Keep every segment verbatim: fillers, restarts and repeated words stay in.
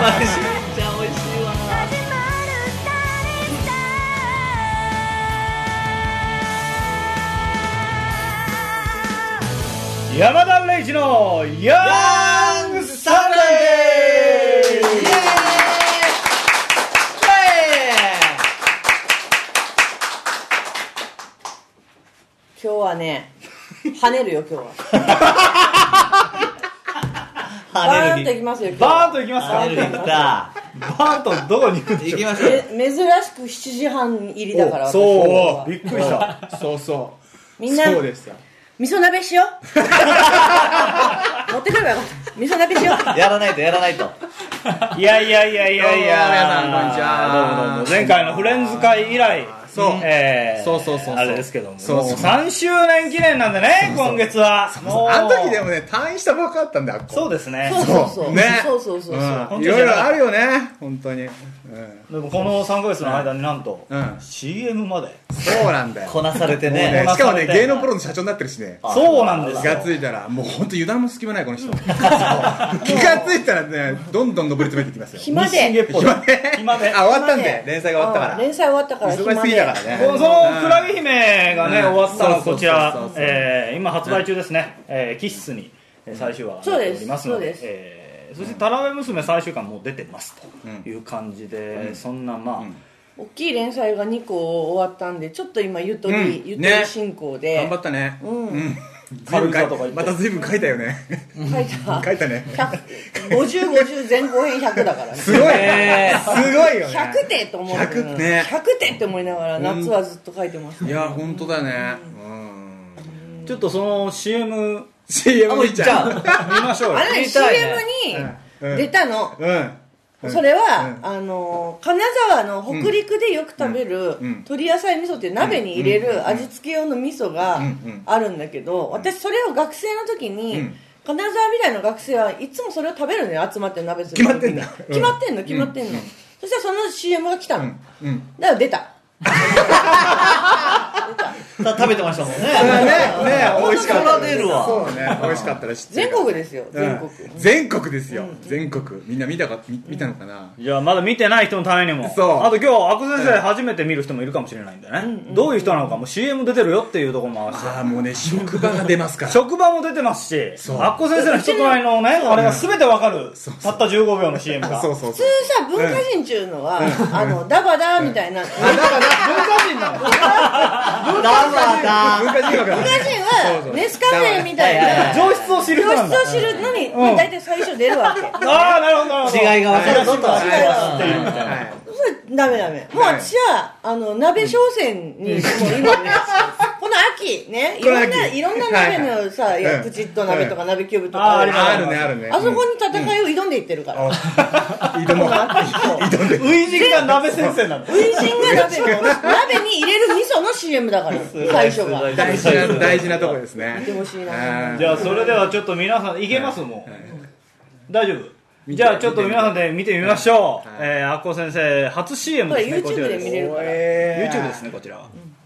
美味しいわ。 山田礼二のヤングサンデー。イエーイ。 今日はね、跳ねるよ今日は。バーンと行きますよ今日。 バーンと行きますか。 跳ねる行った。バーンとどこに行くんでしょう。 行きましょう。 珍しくしちじはん入りだから。 そうびっくりした。 そうそうみんなそうですよ。 味噌鍋しよう。持ってくればよかった。味噌鍋しよう。 やらないとやらないと。 いやいやいやいやいや。 皆さんこんにちは。 どうもどうも。前回のフレンズ会以来。 そう、 えー、 そうそうそうそうあれですけども、 そうそうもうさんしゅうねん記念なんでね、今月は。もうあの時でもね、退院したばっかだったんだよ。 そうですね。 そうそうそう。 ね。 そうそうそうそう。 いろいろあるよね、本当に。うん、 でもこのさんかげつの間になんと、 うん、 シーエム まで。 そうなんだよ。 こなされてね。 ねしかもね、芸能プロの社長になってるしね。 そうなんですよ。 気がついたら、もう本当油断も隙間ないこの人。気がついたらね、どんどん上り詰めていきますよ。 暇で。 暇で。 暇で。 あ、終わったんで、連載が終わったから。 連載終わったから。 忙しすぎだからね。 そのクラゲ姫がね、終わったらこちら、今発売中ですね。気質に最終話が出ておりますので。そしてタラベ娘最終巻もう出てますという感じで、そんなまあ大きい連載がにこ終わったんで、ちょっと今ゆとり、ゆとり進行で頑張ったね。うん軽さとかまた随分書いたよね。 書いた書いたね。 ごじゅう、ごじゅう前後編ひゃくだからね。 すごいね。すごいよね。 ひゃくてと思う。ひゃくね。ひゃくてって思いながら夏はずっと書いてます。 いや本当だね。 ちょっとその シーエムシーエム 見ちゃう。 見ましょうよ。 あれね シーエム に出たの。それは、あの金沢の北陸でよく食べる鶏野菜味噌っていう鍋に入れる味付け用の味噌があるんだけど、私それを学生の時に金沢美大の学生はいつもそれを食べるのよ、集まって鍋する。 決まってんだ。 決まってんの決まってんの。そしたらその シーエム が来たの。だから出た。 食べてましたもんね。 ね、ね、美味しかった。 出るわ。 そうね、美味しかったら知ってる。全国ですよ、全国。 全国ですよ、全国。みんな見たか、見たのかな。 じゃあまだ見てない人のためにも。そう。あと今日、阿久先生初めて見る人もいるかもしれないんでね。どういう人なのかも シーエム 出てるよっていうところもあるし。 ああ、もうね、職場が出ますから。 職場も出てますし、阿久先生の人となりのね、あれが全てわかる。たったじゅうごびょうの シーエム が。 普通さ、文化人っていうのは、あの、ダバダみたいな。 だから文化人なの。 文化人文化人はネスカフェみたいな上質を知る人なんだ。 上質を知るのに大体最初出るわけ。 ああ、なるほどなるほど。 違いが分かるぞと。 違いが知っているみたいな。 それダメダメ。もう私はあの鍋商戦にもう今ね、この秋ね、いろんないろんな鍋のさ、プチッと鍋とか鍋キューブとかあるねあるね。 あそこに戦いを挑んでいってるから。 挑む。挑んで。 初陣が鍋先生なんだ。 初陣が鍋鍋に入れる味噌の シーエム だから最初が。 大事な大事なとこですね。 見てほしいな。 じゃあそれではちょっと皆さんいけますもん。大丈夫。じゃあちょっと皆さんで見てみましょう。えー、アッコ先生初 シーエム ですね。 これ YouTube で見れるから。 YouTube ですねこちらは。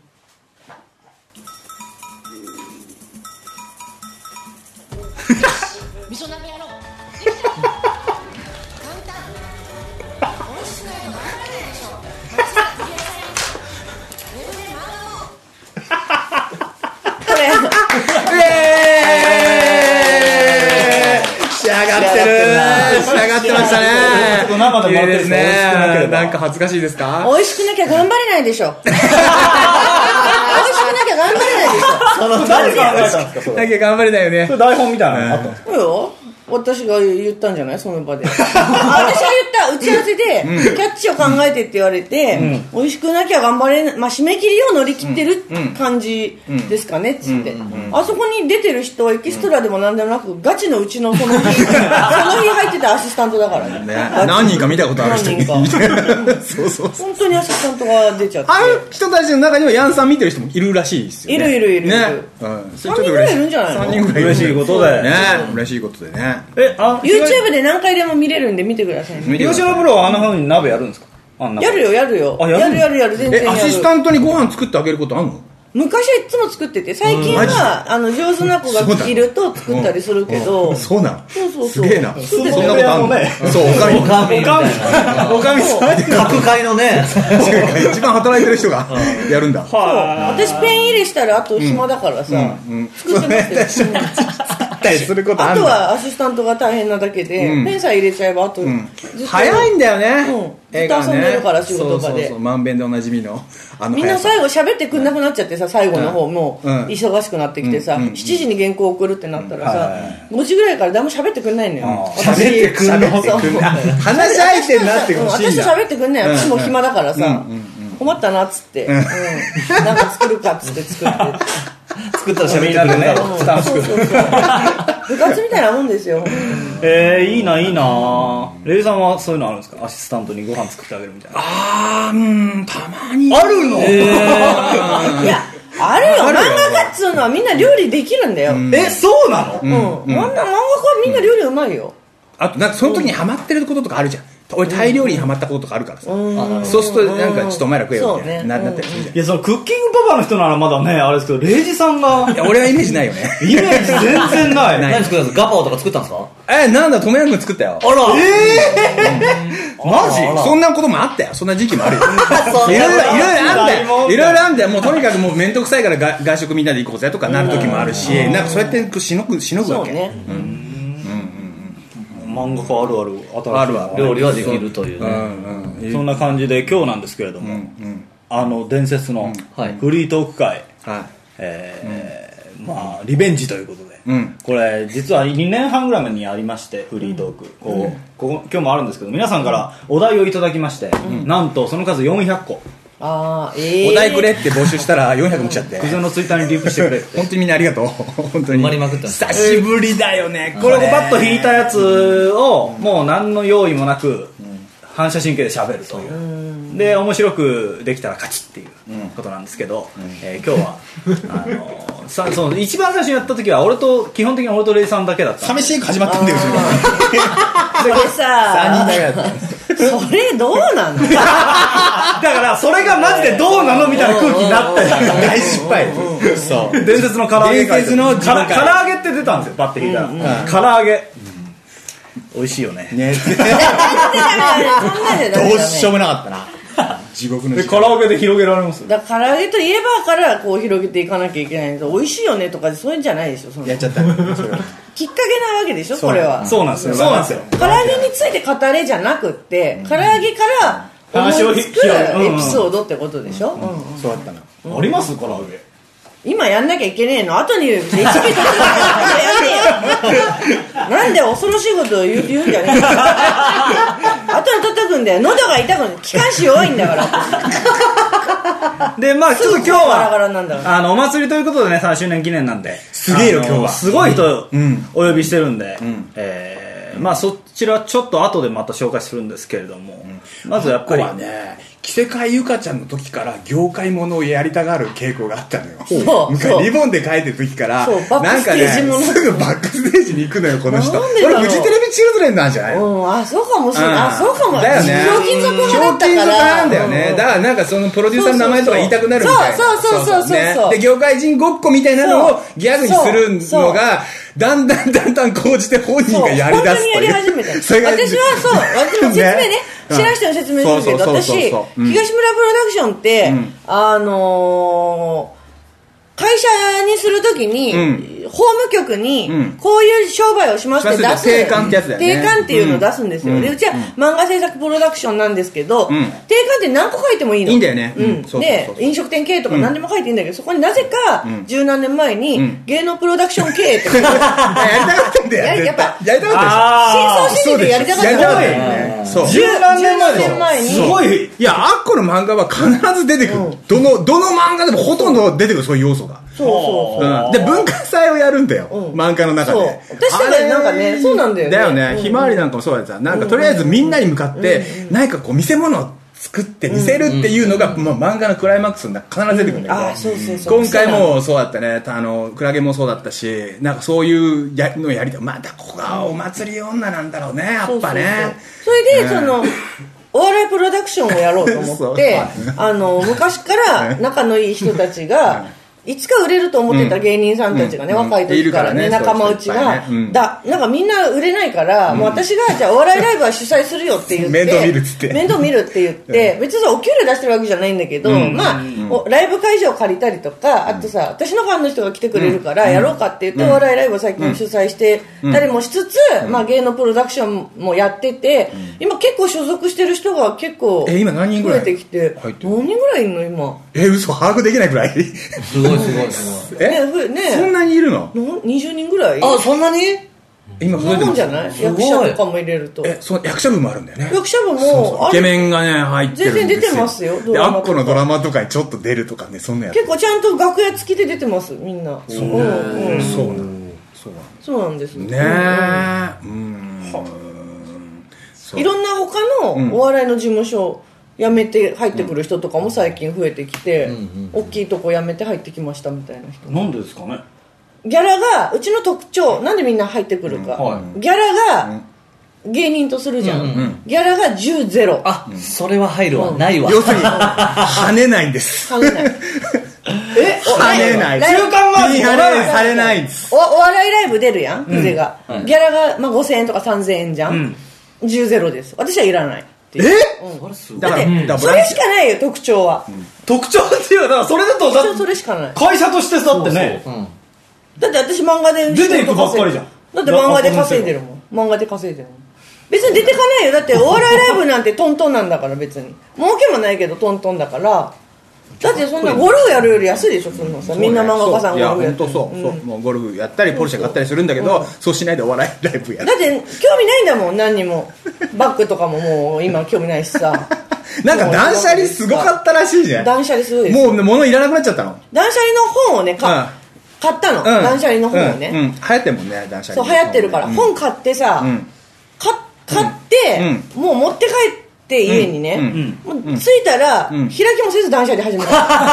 味噌鍋やろう。できた。簡単。美味しくないと頑張れないでしょ。間違えてウェブで学ぼう。 これ。 えー、仕上がってる。仕上がってましたね。 生で待ってるね。なんか恥ずかしいですか？ 美味しくなきゃ頑張れないでしょ。美味しくなきゃ頑張れないでしょ。 その誰が考えたんですか？ だけ頑張れないよね。 それ台本みたいなのあったんですか？ そうよ。私が言ったんじゃないその場で。私が言った打ち合わせで、うん、キャッチを考えてって言われて、うん、美味しくなきゃ頑張れない、まあ、締め切りを乗り切ってる感じですかねっつって、うんうんうん、あそこに出てる人はエキストラでもなんでもなくガチのうちのその日その日入ってたアシスタントだからね。 ね何人か見たことある人にそうそうそう本当にアシスタントが出ちゃって、 あの人たちの中にはヤンさん見てる人もいるらしいですよね。 いるいるいる、ねうん、 さんにんぐらいいるんじゃないの？ さんにんぐらい嬉しいことでね、嬉しいことでね。 え、あ、 YouTube で何回でも見れるんで見てくださいね。 吉野プロはあんな風に鍋やるんですか？あんなやるよやるよ。 あ、やるやるやるやる全然やる。 え、アシスタントにご飯作ってあげることあんの？ 昔はいつも作ってて、最近はあの上手な子がいると作ったりするけど、 そうなの。 そうそうそう。 すげえな。 そんなことあんの？そう、おかみ。 おかみみたいな。 おかみさん。 各界のね。 一番働いてる人がやるんだ。 そう。私ペン入れしたらあと暇だからさ、作ってますよ。 することああとはアシスタントが大変なだけで、ペンさえ入れちゃえばあと早いんだよね。 ずっと遊んでるから仕事場で。 まんべんでおなじみの。 みんな最後喋ってくんなくなっちゃってさ、最後の方も忙しくなってきてさ、しちじに原稿送るってなったらさ、ごじぐらいから誰も喋ってくんないのよ。 喋ってくんない。話し相手になってほしいんだ。 私喋ってくんないよ。私も暇だからさ、困ったなっつって、なんか作るかっつって作って。 作ったら喋ってくれるね。 そうそうそう。部活みたいなもんですよ。 えー、いいないいな。レイさんはそういうのあるんですか？アシスタントにご飯作ってあげるみたいな。 あー、うん、たまに。 あるの？ いや、あるよ。漫画家っつうのはみんな料理できるんだよ。 え、そうなの？ うん。漫画家はみんな料理うまいよ。 あと、なんかその時にハマってることとかあるじゃん。俺タイ料理にハマったこととかあるからさ、そうするとなんかちょっとお前ら食えよみたいななったりするじゃん。 いや、そのクッキングパパの人ならまだねあれですけど、レイジさんがいや俺はイメージないよね。 イメージ全然ない。 何作ったんですか？ガパオとか作ったんですか？ え、なんだ、とめやんくん作ったよ。 あら、 えー、マジ？ そんなこともあったよ。そんな時期もあるよ。いろいろいろいろあんだよ。いろいろあんだよ。もうとにかくもう面倒くさいからが外食みんなで行こうぜとかなる時もあるし、なんかそうやってしのぐしのぐわけ。 漫画家あるあるあるある料理はできるというね。 そんな感じで今日なんですけれども、あの伝説のフリートーク会、えーまあリベンジということで、これ実はにねんはんぐらい前にありまして、フリートークこうここ今日もあるんですけど、皆さんからお題をいただきまして、なんとその数よんひゃっこ。 あー、えー、 お題くれって募集したらよんひゃくも来ちゃって、 クズのツイッターにリプしてくれって本当にみんなありがとう。本当に埋まりまくった。 久しぶりだよね。 これをパッと引いたやつをもう何の用意もなく反射神経で喋るというで、面白くできたら勝ちっていうことなんですけど、えー、今日はあのさその一番最初にやった時は俺と基本的に俺とレイさんだけだった。 寂しい始まったんだよ。 それささんにんだけだった。 それどうなの？ だからそれがマジでどうなのみたいな空気になって、 大失敗。 そう。伝説の唐揚げ。 伝説のから唐揚げって出たんですよ。パッて聞いたら。唐揚げ。美味しいよね。 ね。どうしようもなかったな。地獄の。 で唐揚げで広げられます。 だから唐揚げといえばからこう広げていかなきゃいけないんです。美味しいよねとかそういうんじゃないでしょ。そのやっちゃった。 きっかけなわけでしょ。これは。 そうなんですよ。そうなんですよ。 唐揚げについて語れじゃなくって、唐揚げから思いつくエピソードってことでしょ。 そうだったな。 あります唐揚げ。 今やんなきゃいけねえの。後にレシピ取ってやれよ。なんで恐ろしいことを言う言うんじゃねえよ。後に叩くんだよ。喉が痛くない。気管支弱いんだから。 でまあちょっと今日ガラガラなんだはあのお祭りということでね、さんしゅうねん記念なんで、 すげえよ今日は。 すごい人お呼びしてるんで、えー、まあそちらちょっと後でまた紹介するんですけれども、まずやっぱりはね、着せ替えゆかちゃんの時から業界ものをやりたがる傾向があったのよ。 そう昔リボンで書いてる時からなんかね、すぐバックステージに行くのよこの人。俺フジテレビチルドレンなんじゃない？ うん、あ、そうかもしれない。あ、そうかも。 だよね。 ひょうきん族派だったから。 ひょうきん族なんだよね。だからなんかそのプロデューサーの名前とか言いたくなるみたいな。 そうそうそうそう。 で業界人ごっこみたいなのをギャグにするのがだんだんだんだんこうじて本人がやりだすという。 本当にやり始めた。私はそう、私も説明ね。知らん人に説明するけど、私、東村プロダクションって、あのー、会社にするときに、うん、法務局に、うん、こういう商売をしますって出す。 定款ってやつだよね。 定款っていうのを出すんですよ。うん、で、うちは漫画制作プロダクションなんですけど、うん、定款って何個書いてもいいの。 いいんだよね。 うん。で、飲食店経営とか何でも書いていいんだけど、そこになぜか、十何年前に、芸能プロダクション経営って書いてある。 やりたかったんだよ。 やっぱ、 やりたかったでしょ。深層心理でやりたかった。 やりたかったよね。そう。 十何年前に。 すごい。いや、アッコの漫画は必ず出てくる。どの、どの漫画でもほとんど出てくる、そういう要素が。 そうそうそう、 うん、で文化祭をやるんだよ、うん、漫画の中で。 そう私とかなんかね、そうなんだよね。 だよね、ひまわりなんかもそうだった。なんかとりあえずみんなに向かって、うん、何かこう見せ物を作って見せるっていうのが、うん、まあ、漫画のクライマックスに必ず出てくるんだけど、うん、あ、そうそうそう、今回もそうだったね。あのクラゲもそうだったし、なんかそういうやのやりたい。またここがお祭り女なんだろうね、やっぱね。 それで、そのお笑いプロダクションをやろうと思ってあの昔から仲のいい人たちがいつか売れると思ってた芸人さんたちがね、若い時からね、仲間内が、だ、なんかみんな売れないから、もう私が、じゃあお笑いライブは主催するよって言って、 面倒見るっつって。 面倒見るって言って、別にお給料出してるわけじゃないんだけど、まあ、ライブ会場借りたりとか、あとさ、私のファンの人が来てくれるから、やろうかって言って、お笑いライブを最近主催してたりもしつつ、まあ芸能プロダクションもやってて、今結構所属してる人が結構、 え、今何人ぐらい増えてきて、何人ぐらいいるの今。 え、嘘、把握できないくらいすごいすごいすごい。 え、 ねね、 そんなにいるの ? にじゅう 人ぐらい。 あ、そんなに今そんなもんじゃない？役者とかも入れると。 え、その役者部もあるんだよね。 役者部も、 そうそうイケメンがね、入ってるんですよ。 全然出てますよ。 で、アッコのドラマとかにちょっと出るとかね、そんなやつ。 結構ちゃんと楽屋付きで出てます、みんな。 そうなんだ。そうなんだ。 そうなんですねえ。うん。 いろんな他のお笑いの事務所辞めて入ってくる人とかも最近増えてきて、大きいとこ辞めて入ってきましたみたいな人。 なんでですかね。 ギャラがうちの特徴、なんでみんな入ってくるか、うんはい、ギャラが芸人とするじゃん、うんうん、ギャラがじゅうゼロ。 あ、それは入るわ、うん、ないわ。 要するに跳ねないんです。 跳ねないえ跳ねない。 中間マージンされないんです。 お, お笑いライブ出るやん、ピゼが、うん、ギャラが、まあ、ごせんえんとかさんぜんえんじゃん、うん、じゅうゼロです。私はいらないっていう。 え、 うん、 それだって、うん、それしかないよ特徴は、うん、 特徴っていうのはだからそれだと特徴それしかない。 会社としてだってね、そうそう、うんだって私漫画で出ていくばっかりじゃん。 だって漫画で稼いでるもん。漫画で稼いでるもん。別に出てかないよ。だってお笑いライブなんてトントンなんだから別に。儲けもないけどトントンだから。だってそんなゴルフやるより安いでしょ、そんなさ。みんな漫画家さんゴルフやってる。いや、ほんとそう。そう。もうゴルフやったり、ポルシェ買ったりするんだけど、そうしないでお笑いライブやる。 だって興味ないんだもん、何にも。バッグとかももう今興味ないしさ。 なんか断捨離すごかったらしいじゃん。 断捨離すごいです。 もう物いらなくなっちゃったの。 断捨離の本をね、買っ買ったの、うん、断捨離の本をね、 うんうん、流行ってるもんね、断捨離。 そう流行ってるから、うん、本買ってさ、うん、買って、うん、もう持って帰って家にね、うんうん、もう着いたら、うん、開きもせず断捨離始めた。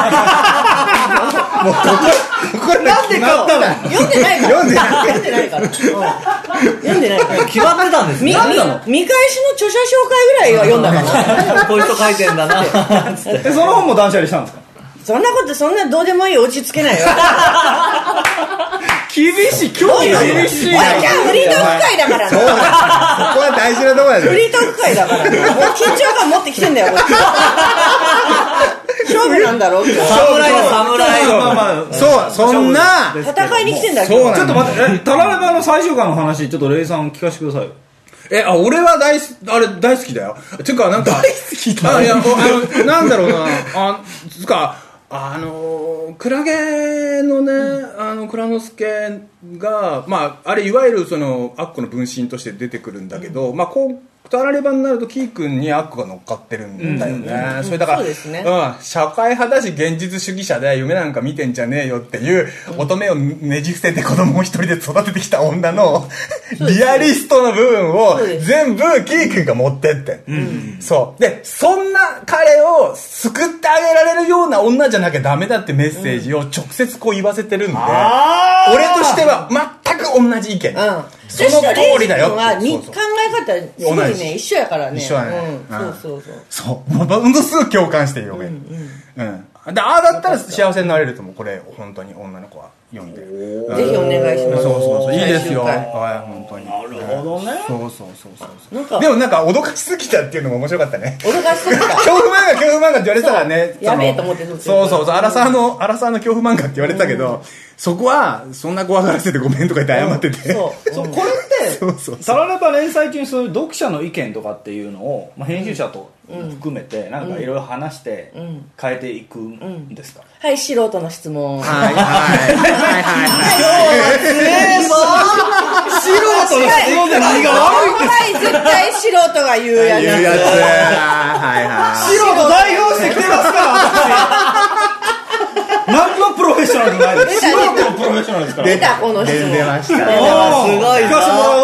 もうこれこれなんで買ったの？読んでないから読んでない読んでないから、うん、読んでないから決まってたんですね。 見返しの著者紹介ぐらいは読んだかな。 こういう人書いてんだな。 でその本も断捨離したんですか？ そんなことそんなどうでもいい落ち着けないよ。 厳しい、今日厳しい。 おい、じゃあフリートーク会だからね。 そこは大事なところだよ。 フリートーク会だからね。もう緊張感持ってきてんだよ、こっち。勝負なんだろう。 侍だ、侍。 そう、そんな戦いに来てんだよ。 ちょっと待って、タラレバの最終回の話、ちょっとレイさん聞かせてください。 え、あ、俺は大好き、あれ大好きだよ。ていうか、なんか、 大好きだよ。 あ、いや、あの、なんだろうな、あ、つか、あの、クラゲのね、うん、あの、蔵之介が、まあ、あれ、いわゆるその、アッコの分身として出てくるんだけど、うん、まあ、こう、タラレバになるとキー君にアッコが乗っかってるんだよね、うんうん、それだから、 そうですね、 うん、社会派だし現実主義者で夢なんか見てんじゃねえよっていう乙女をねじ伏せて子供を一人で育ててきた女のリアリストの部分を全部キー君が持ってって、うん、そうでそんな彼を救ってあげられるような女じゃなきゃダメだってメッセージを直接こう言わせてるんで、うん、俺としては全く同じ意見、うんその通りだよ。考え方すごいね一緒やからね。 一緒やね。 うん、そうそうそう。 そう。ものすごく共感してるよ俺。うん。うん。でああだったら幸せになれると思う。これ本当に女の子は読んで。 ぜひお願いします。 そうそうそういいですよ。はい本当に。 なるほどね。 そうそうそうそう。なんかでもなんか脅かしすぎたっていうのも面白かったね。 脅かしすぎた。 恐怖漫画恐怖漫画って言われてたからね。 やべえと思ってそうそうそう。アラサーのアラサーの恐怖漫画って言われてたけど。そこはそんな怖がらせてごめんとか言って謝ってて、 うん、そう、そうこれってタラレバ連載中にそういう読者の意見とかっていうのを、まあ、編集者と含めてなんかいろいろ話して変えていくんですか、うんうんはい素人の質問はいはいはいはい素人の質問で何が悪いんですかはい絶対素人が言うやつ言うやつはいはい素人代表してきてますから何のプロフェッショナルじゃないです。素人のプロフェッショナルですから。 出たこの質問。 出ました。 すごい。 聞かせても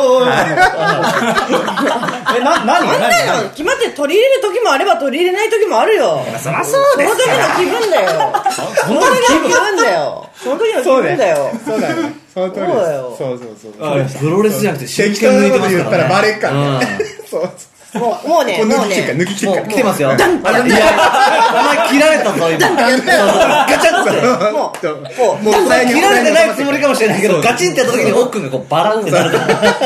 らおう。えな何何何何？決まって取り入れる時もあれば取り入れない時もあるよ。 そりゃそうですから。その時の気分だよ。その時の気分だよ。その時の気分だよ。 そうだよ。その通りです。そうそうそう。 プロレスじゃなくて真剣に抜いてますからね。適当なこと言ったらバレっからね。そう。 もうもうねもうね抜き来てるから抜き来てるから来てますよ。 ダンいやいや前切られたぞ、今。 やったよ。 ガチャって。 もう、こう、 もう切られてないつもりかもしれないけど、ガチンってやった時に奥がこうバランってなる。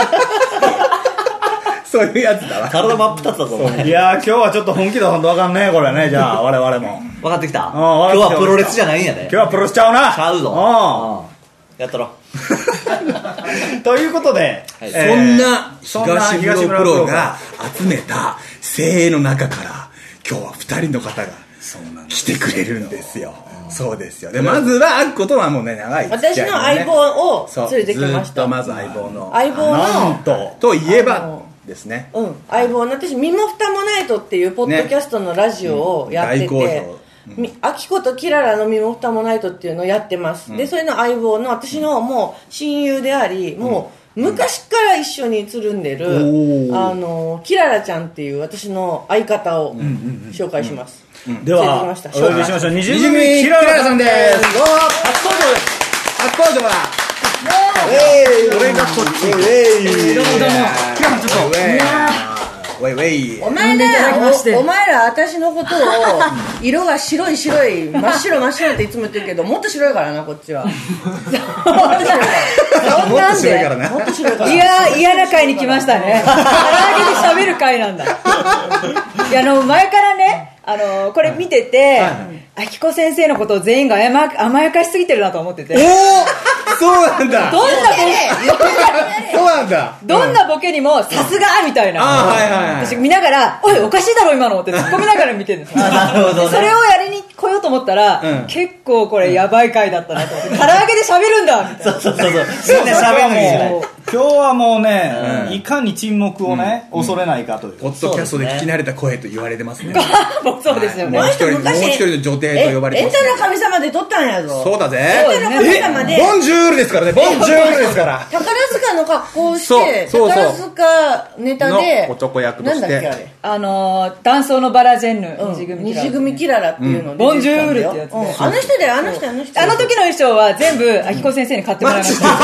そういうやつだわ。 体真っ二つだぞ、お前。 いやー、今日はちょっと本気だ、ほんとわかんねえ、これね。じゃあ、我々も。 分かってきた。 ん今日はプロレスじゃないんやで。 今日はプロレスちゃうな。 ちゃうぞ。やったろ。 ということで、 はいえーそんなそんな東東村村プロがプロが集めた精鋭の中から今日はふたりの方が来てくれるんですよ。そうですよ。でまずはあっことはもうね長い付私き合いの相棒を連れてきましずったと。まず相棒の相棒の、 と、 といえばですね。 うん、相棒の私、身も蓋もないとっていうポッドキャストのラジオをやってねうん大好て評、 みあきことキララの身も蓋もないとっていうのをやってます。で、それの相棒の私のもう親友であり、もう昔から一緒につるんでる、あの、キララちゃんっていう私の相方を紹介します。 では、お呼びしましょう。二十組キララさんです。 どうも初登場です。初登場だ。 これがこっち。 どうもどうも。キラさんちょっと。ウェイウェイ。 お前ね、おお前ら私のことを色が白い白い真っ白真っ白っていつも言ってるけど、もっと白いからな、こっちは。もっと白いから。 もっと白いからな。 もっと白いから。 いやー、嫌な回に来ましたね。唐揚げで喋る回なんだ。いや、あの、前からね、あの、これ見てて、あきこ先生のことを全員が甘甘やかしすぎてるなと思ってて。 おおそうなんだ。 どんなそうなんだ。 どんなボケにも、さすがみたいな。 あはいはいはい。 私見ながら、おい、おかしいだろ今のって突っ込みながら見てるんですよ。 なるほどね。 それをやりに来ようと思ったら、 うん結構これやばい回だったなと思って、唐揚げで喋るんだみたいな。 そうそうそうそう。みんな喋んなきゃいけない。 今日はもうね、いかに沈黙をね、恐れないかという。 ポッドキャストで聞き慣れた声と言われてますね。 もうそうですよね。 もう一人、もう一人の女帝と呼ばれてます。 エンタの神様で撮ったんやぞ。 そうだぜ。 エンタの神様で。 ボンジュールですからね。ボンジュールですから。 宝塚の格好をしそうて、 そうそう宝塚ネタで、 の男役としてなんだっけあれ。 あのー、男装のバラジェンヌ、 うん二次組二次組キララっていうのでボンジュールってやつねうんあの人だよ、あの人、あの人。 あの時の衣装は全部、あきこ先生に買ってもらいました。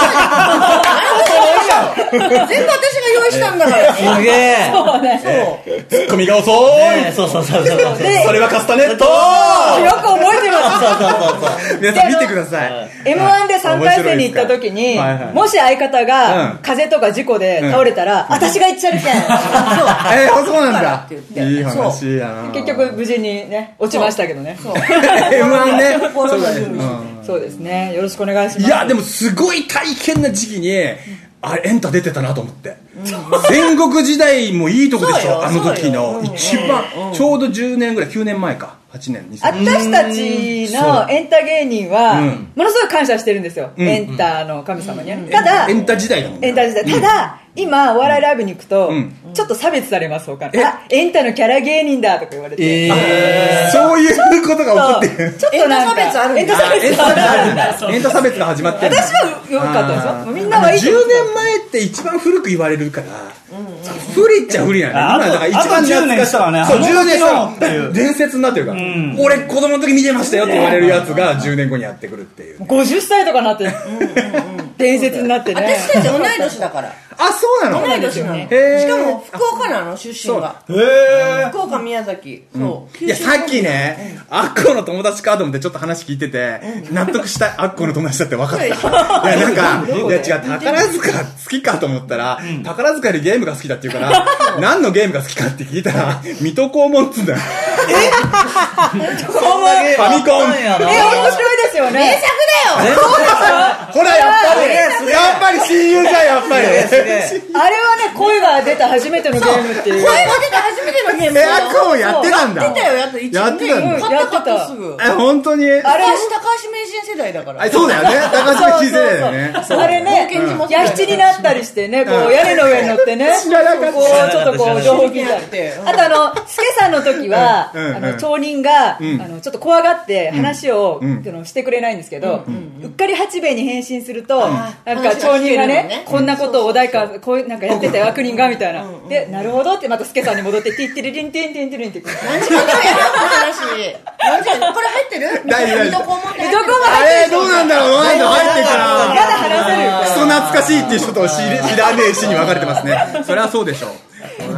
全部私が用意したんだから。 すげえ。 そうね。 ツッコミが遅い。 そうそうそうそう。 で、 それはカスタネット。 よく覚えてます。 そうそうそうそう。 皆さん見てください。 エムワン でさんかい戦に行った時に、 はいはいもし相方うんが風邪とか事故で倒れたら、私が言っちゃるけん。 えー、そうなんだ。 って言っていい話やな。 結局無事にね、落ちましたけどね。 エムワン ね。 心のそうだね準備うんそうですね。よろしくお願いします。 いやでもすごい大変な時期にあれエンタ出てたなと思って、戦国時代もいいとこでしそうよょ、あの時のそうよ一番ちょうどじゅうねんぐらい、きゅうねんまえか、はちねんにせん私たちのエンタ芸人はうんものすごい感謝してるんですよ、 うんエンタの神様には、ただエンタ時代だもんね。 エンタ時代、ただ今お笑いライブに行くと、 うんちょっと差別されます他のえあエンタのキャラ芸人だとか言われて、 えそういうことが起こってる。 ちょっとなんかエンタ差別あるんだエンタ差別エンタ差別あるんだ。エンタ差別が始まってるんだ。 私は良かったですよ、もうみんなはいいと 10 思ってた年前って一番古く言われるから、不利っちゃ不利なの。 あと今だから一番あとじゅうねんしたらねそう、 あのじゅうねんした時のっていうら伝説になってるからん。 俺子供の時見てましたよって言われるやつがじゅうねんごにやってくるっていう。 ごじゅっさいとかなって伝説になってね私たち同い年だから。 あ、そうなの？ 同い年なの。 へーしかも福岡なの、出身が。 へー。 福岡、宮崎。そう。 いや、さっきね、アッコの友達かと思ってちょっと話聞いてて、納得したアッコの友達だって分かった。いや、なんか、いや違う、宝塚好きかと思ったら、宝塚よりゲームが好きだって言うから、何のゲームが好きかって聞いたら、水戸黄門っつうんだよ。 そんなゲームあったんやな。 え面白いですよね名作だよ。 ほら、やっぱり、やっぱり親友じゃん、やっぱり。 すげえ。 あれはね声が出た初めてのゲームっていう声が出て初めてのゲームえ、 だよ。 アッコもやってたんだ。 やってたよ、やってた。 やってたんだ買った買ったすぐ。 え、本当に。 あれ、高橋名人世代だから。 あ、そうだよね。高橋聞いてたよね。 あれね冒険島ヤ七になったりしてねこう屋根の上に乗ってね知らなかったこうちょっとこう情報聞いたりって。 あとあの助さんの時はうんうんあの町人があんのちょっと怖がって話をうんそのしてくれないんですけどうっかり八兵衛に変身するとあなんか町人が話が聞けるのねねこんなことをお代官こういうなんかやってたよ悪人がみたいなでなるほどってまた助さんに戻ってティッテリリンティンティンティリンってくる何時間かやるこの話。何時間これ入ってる大丈夫水戸黄門って入ってる水戸黄門あれ、どうなんだろう、どうなんだろう、入ってるかまだら。 話せるよクソ懐かしいっていう人と知り知らねえしに分かれてますね。それはそうでしょう。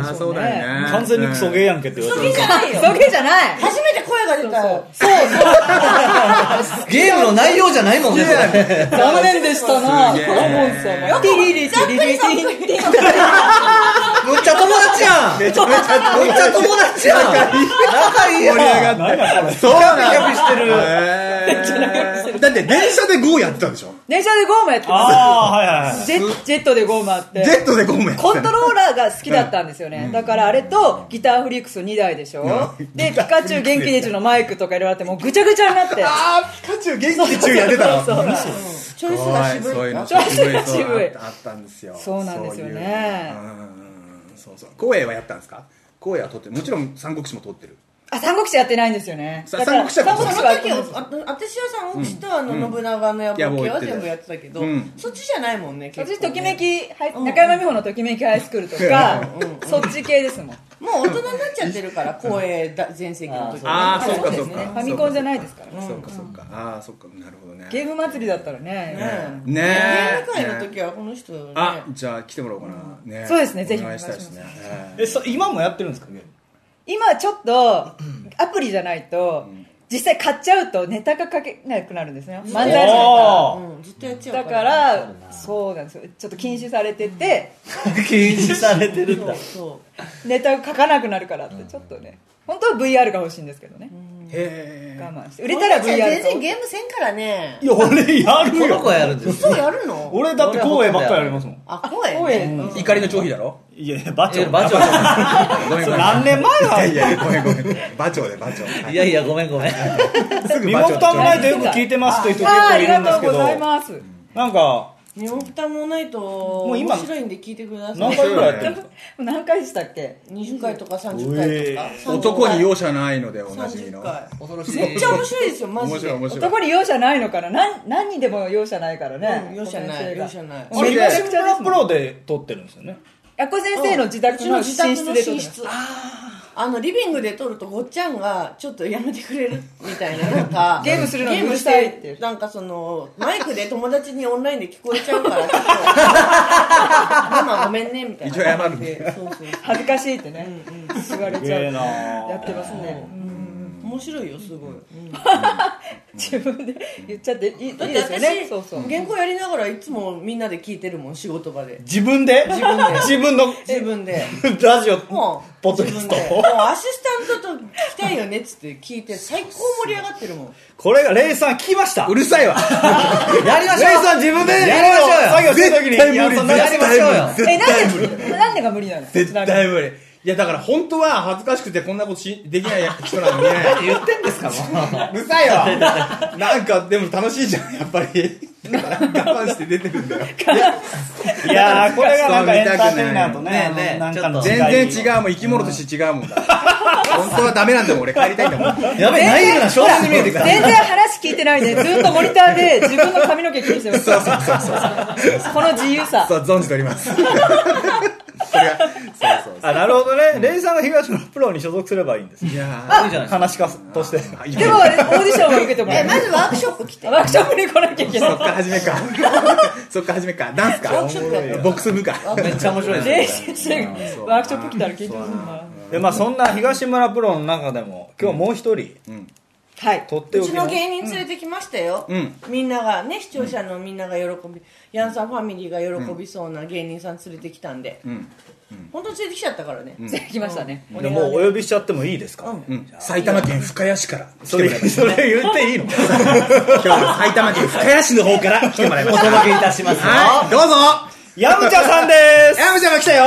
あそうだよね。 完全にクソゲーやんけって言われてる。 クソゲーじゃないよ。 クソゲーじゃない。 初めて声が出たよ。 そうそう。 ゲームの内容じゃないもんね、それ。 残念でしたな。 すげえコモンさん。ティリリティリリティリリティ。 むっちゃ友達やん。めちゃめちゃむっちゃ友達やん。仲いいやん。 盛り上がって。そうなんだ。してる。だって電車で ゴー やってたでしょ。 電車でゴーもやってます。 ああ、はいはい。 ジェジェットでゴーもあって。 ジェットで ゴー もやってた。 コントローラーが好きだったんですよね。だからあれとギターフリックスにだいでしょ。で、ピカチュウ元気でちゅのマイクとかいろいろあってもうぐちゃぐちゃになって。 ああ、ピカチュウ元気でちゅやってたの。 そうそう。 チョイスが渋い。 そういうのチョイスが渋い。 あったんですよ。 そうなんですよね。 そうそう。光栄はやったんですか？光栄は撮ってる。もちろん三国志も撮ってる。 あ、三国志やってないんですよね。 三国志はその時は、私は三国志とあの信長の野望系は全部やってたけど、そっちじゃないもんね、 そっちときめき、中山美穂のときめきハイスクールとか、そっち系ですもん。 もう大人になっちゃってるから、光栄全盛期の時ああ、そうかそうか。 ファミコンじゃないですからね。 そうかそうか。ああ、そうか。なるほどね。 ゲーム祭りだったらね。 ねえ。ゲーム会の時はこの人ね。 あ、じゃあ来てもらおうかな。ね。 そうですね、ぜひお願いしたいですね。 え、そ今もやってるんですか？ 今ちょっとアプリじゃないと実際買っちゃうとネタが書けなくなるんですね。漫才師だからずっとやっちゃうだからそうなんですよ。ちょっと禁止されてて禁止されてるんだ。 ネタを書かなくなるからってちょっとね。本当は ブイアール が欲しいんですけどね。 へ我慢して売れたら ブイアール全然ゲームせんからね。 いや、俺やるよ。 この子やるんですそうやるの？ 俺だって光栄ばっかりやりますもん。 あ、光栄？ 怒りの長飛だろ？ いやいや、バチョウ。 バチョウ。 ごめんごめん。 何年前だ。 いやいや、ごめんごめん。バチョウでバチョウ。 いやいや、ごめんごめん。 身も蓋もないとよく聞いてますという人結構いるんですけど。 ありがとうございます。 なんか、 身も蓋もないともう今面白いんで聞いてください。 何回ぐらいやってるんですか？ 何回でしたっけ？ にじゅっかいとかさんじゅっかいとか。 男に容赦ないのでおなじみの。 恐ろしい。 めっちゃ面白いですよ、マジで。 面白い面白い。 男に容赦ないのかな。何何にでも容赦ないからね。 容赦ない、容赦ない。 あれ、東村プロで撮ってるんですよね。 ヤコ先生の自宅の寝室で撮ってます。 あのリビングで撮るとごっちゃんがちょっとやめてくれるみたいな、なんかゲームするのゲームしうるさいっていうてなんかそのマイクで友達にオンラインで聞こえちゃうからちょっとママごめんねみたいな。 一応謝るんで。 そうそうそう。 恥ずかしいってね言われちゃう。やってますね。 面白いよすごい。 自分で言っちゃっていいだってですよね。そうそう。 原稿やりながらいつもみんなで聞いてるもん、仕事場で。 自分で自分で自分の自分でラジオ、 もうポッドキャスト自分でもうアシスタントと聞きたいよねっつって聞いて最高盛り上がってるもん。 これがレイさん聞きました。 うるさいわ。 やりましょう。 レイさん自分でやりましょうよ。 作業してる時に絶対無理やそんなやりましょうよ。 え、なんでなんでが無理なの？ 絶対無理。いやだから本当は恥ずかしくてこんなことしできない人なのにね。 何言ってんですか、もう。 うるさいわ。なんかでも楽しいじゃんやっぱり。だから我慢して出てるんだよ。 いやー、これがなんかエンターテイナーとね、 ねえねえなんかの違い。 全然違うもん、生き物として違うもんだ。本当はダメなんだもん、俺帰りたいんだもん。 やべえ、ナイーブな少年に見えてくる。 全然話聞いてないでずっとモニターで自分の髪の毛気にしてます。そうそうそうそう。この自由さ。 そう、存じております。それが、そうそうあ、なるほどね。レイさんが東村プロに所属すればいいんです。 いやいいじゃないですか。 話し家として。 でもオーディションを受けてもらえ、 う。 まずワークショップ来て。 ワークショップに来なきゃいけない。 そっから始めか。そっから始めか。ダンスか。 ワークショップやってボックス部か。 めっちゃ面白いレイです。 先生がワークショップ来たら緊張するな。 で、まあそんな東村プロの中でも、今日もう一人、 はい。 とっておきのうちの芸人連れてきましたよ、 んみんながね、視聴者のみんなが喜び、ヤンさんファミリーが喜びそうな芸人さん連れてきたんで、本当に連れてきちゃったからね、 来ましたね。 でもうお呼びしちゃってもいいですか？ うん埼玉県深谷市から来それてもらいました。 それ言っていいの？ 今日は埼玉県深谷市の方から来てもらいまおした。 届けいたしますよ。 はい、どうぞ。 ヤムチャさんですヤムちゃんが来たよ。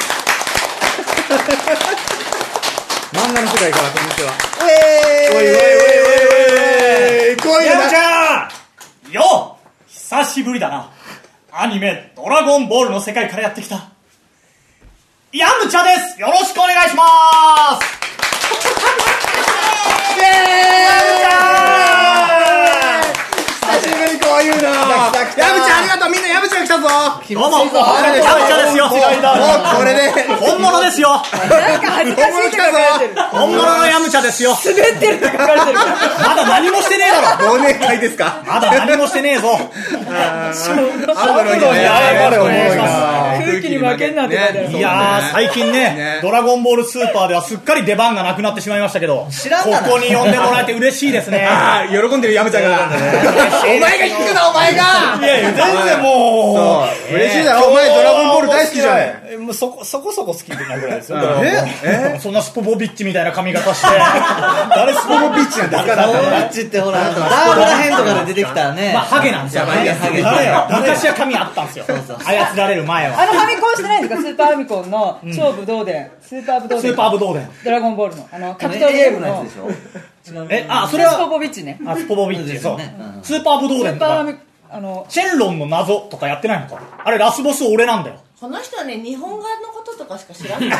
漫画の世界からこんにちは。 おいおいおいおいおいこういうヤムチな。 ャよ久しぶりだな。アニメドラゴンボールの世界からやってきたヤムチャです。よろしくお願いします。 イエーイ。久しぶりこういうの。ヤムちゃんありがとう。みんなヤムちゃん来たぞ。 どうも、ヤムチャですよ。 もうこれで本物ですよ。 なんか恥ずかしいって書かれてる。 本物のヤムチャですよ。 滑ってるって書かれてる。 まだ何もしてねえだろ。 忘年会ですか。 まだ何もしてねえぞ。 あんなのに謝れお願いします。 空気に負けんなって書いてある。 いやー、最近ね、ドラゴンボールスーパーではすっかり出番がなくなってしまいましたけど、 知らんがなここに呼んでもらえて嬉しいですね。 ああ、喜んでるヤムちゃんが。お前が引くな、お前が。 いやいや、全然もう、 嬉しいだろ、お前ドラゴンボール大好きじゃん。 もうそこ、そこそこ好きなぐらいですよ。えそんなスポボビッチみたいな髪型して。誰スポボビッチなんですか？ スポボビッチってほら、ダーブラ編とかで出てきたらね。 まあ、ハゲなんですよ。 ハゲ、ハゲ。 誰よ。昔は髪あったんですよ。操られる前は。 あのファミコンしてないんですか？スーパーファミコンの超武道伝、スーパー武道伝。 スーパー武道伝。 ドラゴンボールの、あの、格闘ゲームの。 え、あ、それは。 スポボビッチね。 あ、スポボビッチ。そう。スーパー武道伝とか。 あの、 シェンロンの謎とかやってないのか？あれ、ラスボス俺なんだよ。 この人はね、日本画のこととかしか知らない。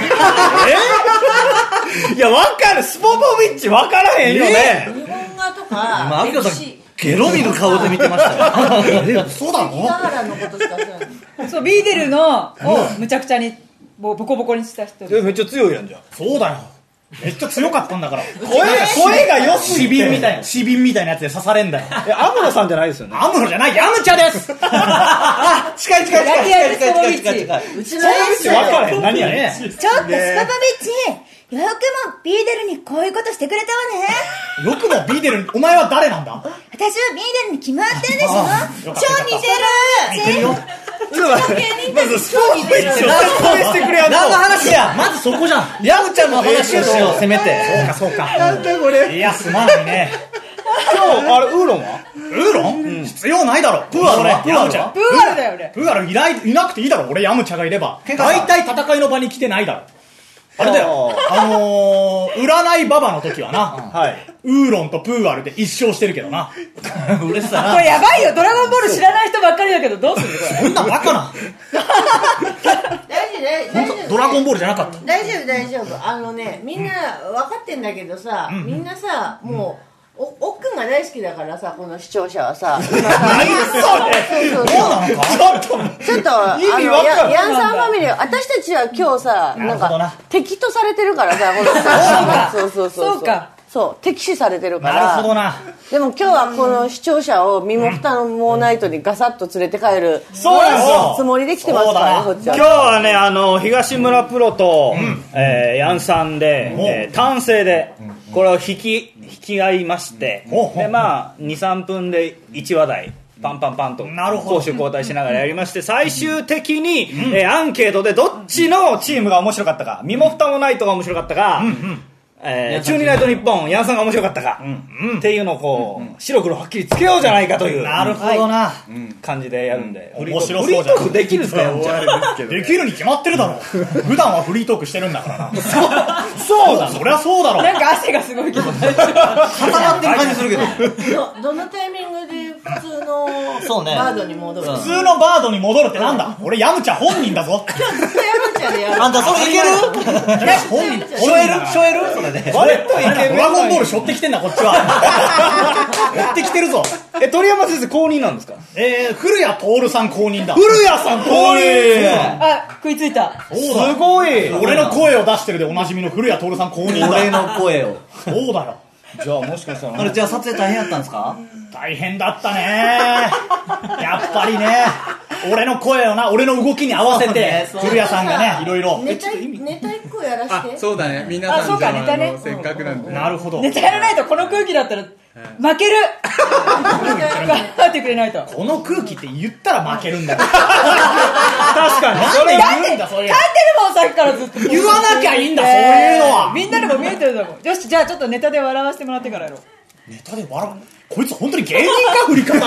えいや、わかる。スポボビッチわからへんよね。 日本画とか、 まあ、秋田さん歴史、 ゲロ見る顔で見てましたよ。 そうだ関ヶ原のことしか知らない。 そう、ビーデルの、をむちゃくちゃに、もうボコボコにした人。 めっちゃ強いやんじゃん。そうだよ。めっちゃ強かったんだから。声、声がよすぎて。死瓶みたいな、死瓶みたいなやつで刺されんだよ。 え、アムロさんじゃないですよね。 アムロじゃない、ヤムチャです。 あ、近い近い近い近い近い近い近い近い。 うちのやつわかれへん。何やね。 ちょっとスパパビッチ、よくもビーデルにこういうことしてくれたわね。 よくもビーデルに、お前は誰なんだ？ 私はビーデルに決まってるでしょ。超似てる。 似てるよ。 うちの芸人たち超似てる。 してくれやんの。何の話や。 まずそこじゃん。 ヤムちゃんの話をしよう、せめて。 そうかそうか。 なんだこれ。 いや、すまないね。 今日、あれ、ウーロンはウーロン必要ないだろ。プーアルはヤムチャ。 プーアルだよね。 プーアルいないいなくていいだろ。俺ヤムチャがいれば。大体戦いの場に来てないだろ。あれだよ。あのー、占いババの時はな。 はい。 ウーロンとプーアルで一勝してるけどな。 うれしさな。 これやばいよ。ドラゴンボール知らない人ばっかりだけど、どうするこれ。 そんなバカな。 大丈夫、大丈夫。 ドラゴンボールじゃなかった。 大丈夫、大丈夫。あのね、みんな分かってんだけどさ、みんなさ、もう、お、おっくんが大好きだからさ、この視聴者はさ、今さ、そうそうそう。 そうなのか？ちょっと。 ちょっと、あの、やヤンさんファミリー、私たちは今日さ、なんか、敵とされてるからさ、このさ、そうそうそう。 そうか。 そう、敵視されてるから。 なるほどな。 でも今日はこの視聴者を身も蓋もないとにガサッと連れて帰る、 そうなんですよ。 つもりで来てますからね、こっちは。 今日はね、あの、東村プロと、えー、ヤンさんで、えー、単性で、これを引き、引き合いまして、で、まあ、に、さんぷんでいち話題。パンパンパンと攻守交代しながらやりまして、最終的に、えー、アンケートでどっちのチームが面白かったか、身も蓋もないとが面白かったか、えー、中二ナイト日本、ヤンさんが面白かったか、うん、っていうのをこう、うん、白黒はっきりつけようじゃないかという。 なるほどな。 はい、感じでやるんで。 うん、面白そうじゃん。フリートークできるんですか、ヤンちゃん。 できるに決まってるだろ。普段はフリートークしてるんだからな。そう、そうだ、そりゃそうだろ。 なんか汗がすごいけど大丈夫。 固まってる感じするけど。 ど、どのタイミングで普通のそうねバードに戻るの？ 普通のバードに戻るってなんだ？俺ヤムチャ本人だぞ。 ずっとヤムチャでやる。 あんたそれいける？ 本人、 しょえる？しょえる？それで。 割とドラゴンボール背負ってきてんだこっちは。背負ってきてるぞ。 え、鳥山先生公認なんですか？ えー、古谷徹さん公認だ。 古谷さん公認。 あ、食いついた。 すごい。俺の声を出してるでおなじみの古谷徹さん公認だ。 俺の声を。 そうだよ。 じゃあもしかしたら。 あれじゃあ撮影大変やったんですか？ 大変だったね。やっぱりね。俺の声をな、俺の動きに合わせて、古谷さんがね、いろいろ。 ネタ、ネタ一個やらして。 そうだね、皆さん。 あ、そうか、ネタね。 せっかくなんで。 なるほど。 ネタやらないとこの空気だったら、負ける。頑張ってくれないと。 この空気って言ったら負けるんだよ。 確かに。 なんで言うんだ、そういう。 書いてるもん、さっきからずっと。 言わなきゃいいんだ、そういうのは。 みんなでも見えてるだもん。よし、じゃあちょっとネタで笑わせてもらってからやろう。 ネタで笑う。こいつ本当に芸人か、振り方。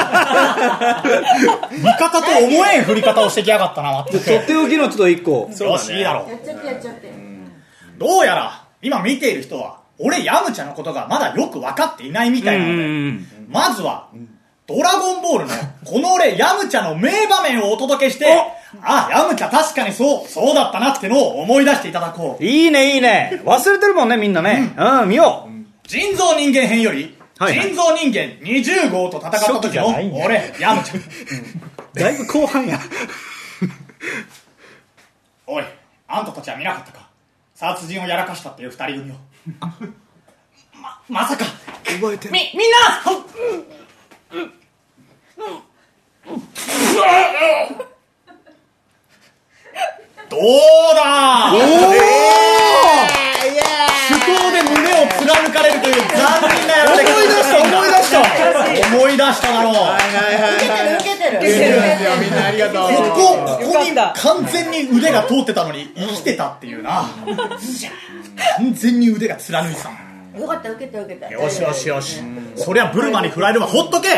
味方と思えん振り方をしてきやがったな、 とっておきのちょっと一個。 よし、いいだろう。 やっちゃってやっちゃって。 どうやら、今見ている人は、俺ヤムチャのことがまだよく分かっていないみたいなので、まずは、ドラゴンボールの、この俺ヤムチャの名場面をお届けして、あ、ヤムチャ確かにそう、そうだったなってのを思い出していただこう。 いいね、いいね。忘れてるもんね、みんなね。うん、見よう。 人造人間編より、 はいはい、 人造人間にじゅう号と戦った時の俺ヤムチャ、 だいぶ後半や。 おい、あんたたちは見なかったか？殺人をやらかしたっていう二人組を。ままさか覚えてる。 みみんなどうだおー手刀で胸を貫かれるという残忍なやられ方。思い出した思い出した思い出しただろう。 受けてる受けてる受けてるみんなありがとう。 ここここに完全に腕が通ってたのに生きてたっていうな。完全に腕が貫いてた。 よかった受けた受けた。 よしよしよし。そりゃブルマに振られるわ。ほっとけ。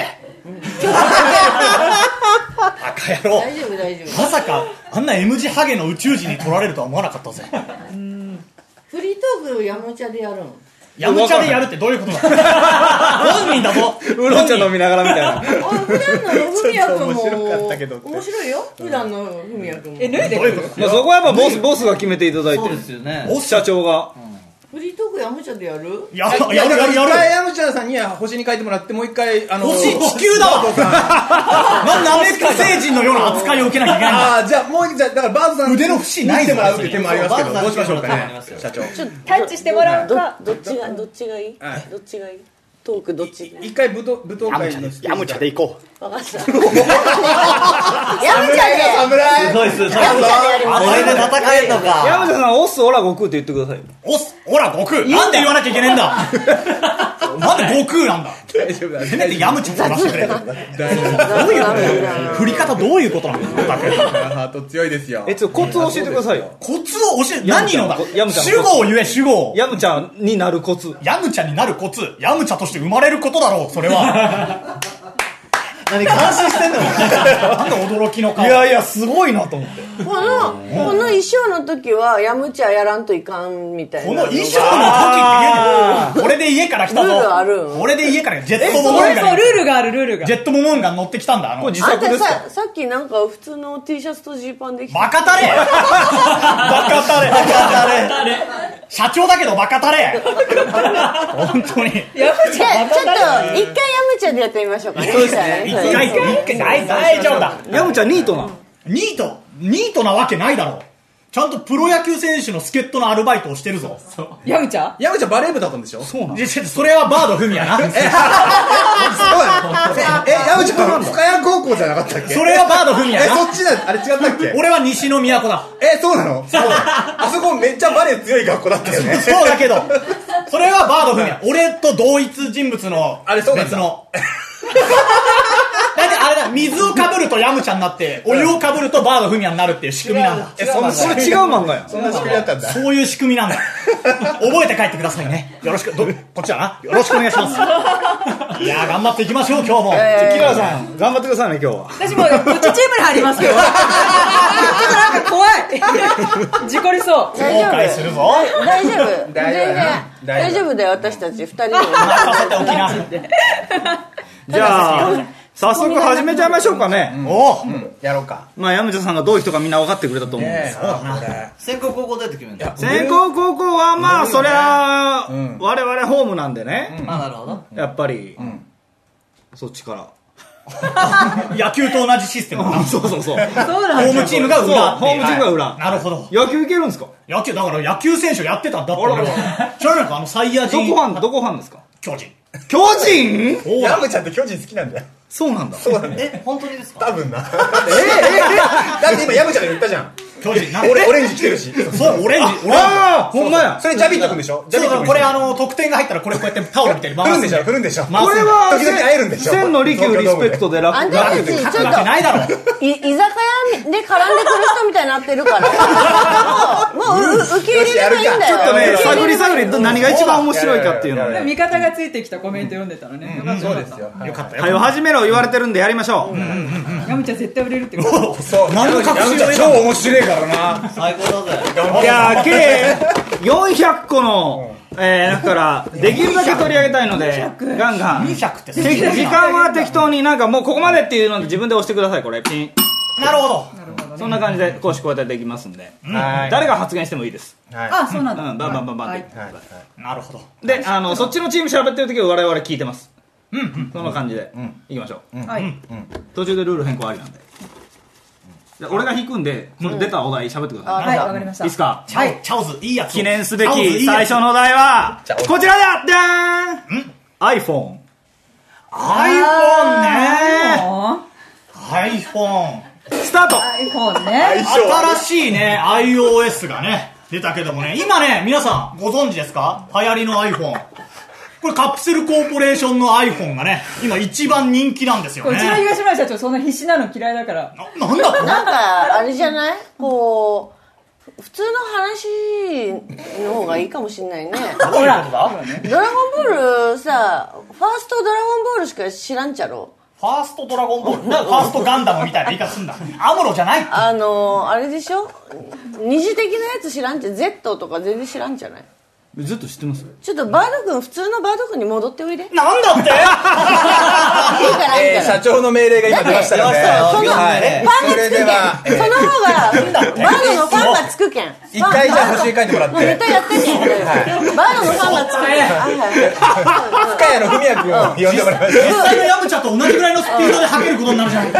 バカ野郎。 大丈夫大丈夫。 まさかあんな M 字ハゲの宇宙人に取られるとは思わなかったぜ。 フリートークをヤムチャでやるの。 ヤムチャでやるってどういうことだ。本人だぞ。 ウーロン茶飲みながらみたいな。 あ、普段のふみやくんも面白かったけど面白いよ。普段のふみやくんも。 え、脱いでどういうこと。 まあそこはやっぱボスボスが決めていただいて。 そうですよね。 ボス社長が。 フリートークヤムチャでやる？ やいやるやるやる。 ヤムチャーさんには星に書いてもらって、もう一回あの星地球だわ。なんでアメリカ星人のような扱いを受けなきゃいけないんだ。 ああ、じゃあもうじゃあだからバードさん腕の節ないぞ見てもらうって手もありますけど、どうしましょうかね社長。 タッチしてもらうどか。 どっちがどっちがいい？ はいどっちがいい？トークどっち？ 一回舞踏舞踏会のステージヤムチャで行こう。 わかった。ヤムチャで。 侍すごいすごい。 ヤムチャでやります。 これで戦えんのか。 山下さん、オス、オラ、悟空って言ってくださいよ。 おっほら悟空。なんで言わなきゃいけねえんだ。なんで悟空なんだ。 大丈夫だせめてヤムチャって言わせてくれ。 大丈夫どういうこと振り方どういうことなんだ。 ハート強いですよ。 え、ちょっとコツを教えてくださいよ。 コツを教え、何のだ。 ヤムチャ主語を言え主語。 ヤムチャになるコツ。 ヤムチャになるコツ。ヤムチャとして生まれることだろう、それは。 何感心してんの。 なんで驚きの顔。 いやいや、すごいなと思って。 このこの衣装の時はヤムチャやらんといかんみたいな。 この衣装の時って言う。俺で家から来たぞ。 ルールある俺で家からジェットモモそうそう、 ンガに。 ルールがある、ルールが。 ジェットモモンガに乗ってきたんだ。あのこれ自あんた作ですか？ ささっきなんか普通の T シャツとジーパンできた。 バカタレ。バカタレ。バカタレ。社長だけどバカタレ。本当に。 ヤムチャちょっと一回ヤムチャでやってみましょうかね。そうですね。 一回一回大大丈夫だ。 ヤムチャニートな。 ニートニートなわけないだろう。ちゃんとプロ野球選手の助っ人のアルバイトをしてるぞ。 ヤムチャヤムチャバレー部だったんでしょ？ そうなの。 いやそれはバードフミヤな。 そうなの。え、ヤムチャ深谷高校じゃなかったっけ？ それはバードフミヤえ、 な。 そっちだ、あれ違ったっけ？ 俺は西の都だ。 え、そうなの？そうあそこめっちゃバレー強い学校だったよね。 そうだけど、それはバードフミヤ。俺と同一人物のあれそうなんだ別の。だってあれだ、水をかぶるとヤムチャになって、お湯をかぶるとバードフミヤになるっていう仕組みなんだ。 え、そんなそれ違う漫画や。 そんな仕組みだったんだ。 そういう仕組みなんだ。覚えて帰ってくださいね。よろしく、どこっちだな。よろしくお願いします。いやー、頑張っていきましょう、今日も。 木村さん、頑張ってくださいね、今日は。 私もう、こっちチームに入りますよ。ちょっとなんか怖い。事故りそう。 後悔するぞ。 大丈夫。全大丈夫然大丈夫だよ、私たち二人で。 任せておきな。 じゃあ、早速始めちゃいましょうかね。 おう。 やろうか。 まあ、ヤムチャさんがどういう人かみんな分かってくれたと思うんです。 先攻後攻出て決めるんだ。 先攻高校はまあ、そりゃ、我々ホームなんでね。 あ、なるほど。 やっぱり、そっちから。 野球と同じシステムだな。 そうそうそう。 そうなんホームチームが裏。 そうホームチームが裏なるほど。 野球いけるんですか？ 野球、だから野球選手やってたんだって俺は。知らないか、あのサイヤど人。 こファン、どこファンですか？ 巨人。 巨人？ おうヤムチャって巨人好きなんだよ。 そうなんだ。 そうだね。 え、本当にですか？ 多分な。ええだって今ヤムチャで言ったじゃん。 巨人な。 俺、オレンジ来てるし。 そう、オレンジ。オレンジ。 ああ、ほんまや。 それジャビットくんでしょ？ジャビットくん。 これあの、得点が入ったらこれこうやってタオルみたいに振るんでしょ？ 回すんだよ。 振るんでしょ？ 回すんだよこれは、 時々会えるんでしょ？ 千の利休リスペクトで楽。 あんたたちちょっ書くわけないだろ。 とい居酒屋で絡んでくる人みたいになってるからもうもうう受け入れればいいんだよ。 ちょっとね、探り探り何が一番面白いかっていうのをね。 味方がついてきたコメント読んでたらね。 そうですよ。 よかったよ。 はよ始めろ言われてるんでやりましょう。 ヤムチャ絶対売れるってこと。 そう。 何の確信を得た超面白いからな。 最高だぜ。 いやー、計よんひゃっこの、えー、だからできるだけ取り上げたいのでガンガンにひゃくってて時間は適当になんかもうここまでっていうので自分で押してください。これピン。 なるほど。 そんな感じで公式交代できますんで、 はい誰が発言してもいいです。 あ、そうなんだ。 うん、バンバンバンバンって、 なるほど。 で、あのそっちのチーム喋ってる時は我々聞いてます。そんな感じでいきましょう。 はい。 途中でルール変更ありなんで。で俺が引くんで、その出たお題喋ってください。 はい、わかりました。 いいっすか？ チャオ、チャオズ、いいやつ。 記念すべチャオズいきいやつ最初のお題はこちらだ。じゃーん iPhone。 iPhone ね。 も iPhone。 スタート。 iPhone ね。 新しいね iOS がね出たけどもね、今ね皆さんご存知ですか？流行りの iPhone、これカプセルコーポレーションの iPhone がね今一番人気なんですよね。 うちの東村社長そんな必死なの嫌いだから。 な、なんだなんかあれじゃない、こう普通の話の方がいいかもしれないね。 ほらドラゴンボールさ、ファーストドラゴンボールしか知らんちゃろ。 ファーストドラゴンボール、ファーストガンダムみたいな言い方すんだ。アムロじゃないって。 あのあれでしょ、二次的なやつ知らんちゃ、Z とか全然知らんじゃない。 ずっと知ってます？ ちょっとバード君、普通のバード君に戻っておいで。 なんだっていいから、 えー、社長の命令が今出ましたので、 その、 はい、 ファンがつくけん、その方がバードのファンがつくけん。 一回じゃあ星に書いてもらって。 絶対やってけん。バードのファンがつくけん。 深谷の文也君を呼んでもらいました。 実際のヤムチャと同じぐらいのスピードで吐けることになるじゃん。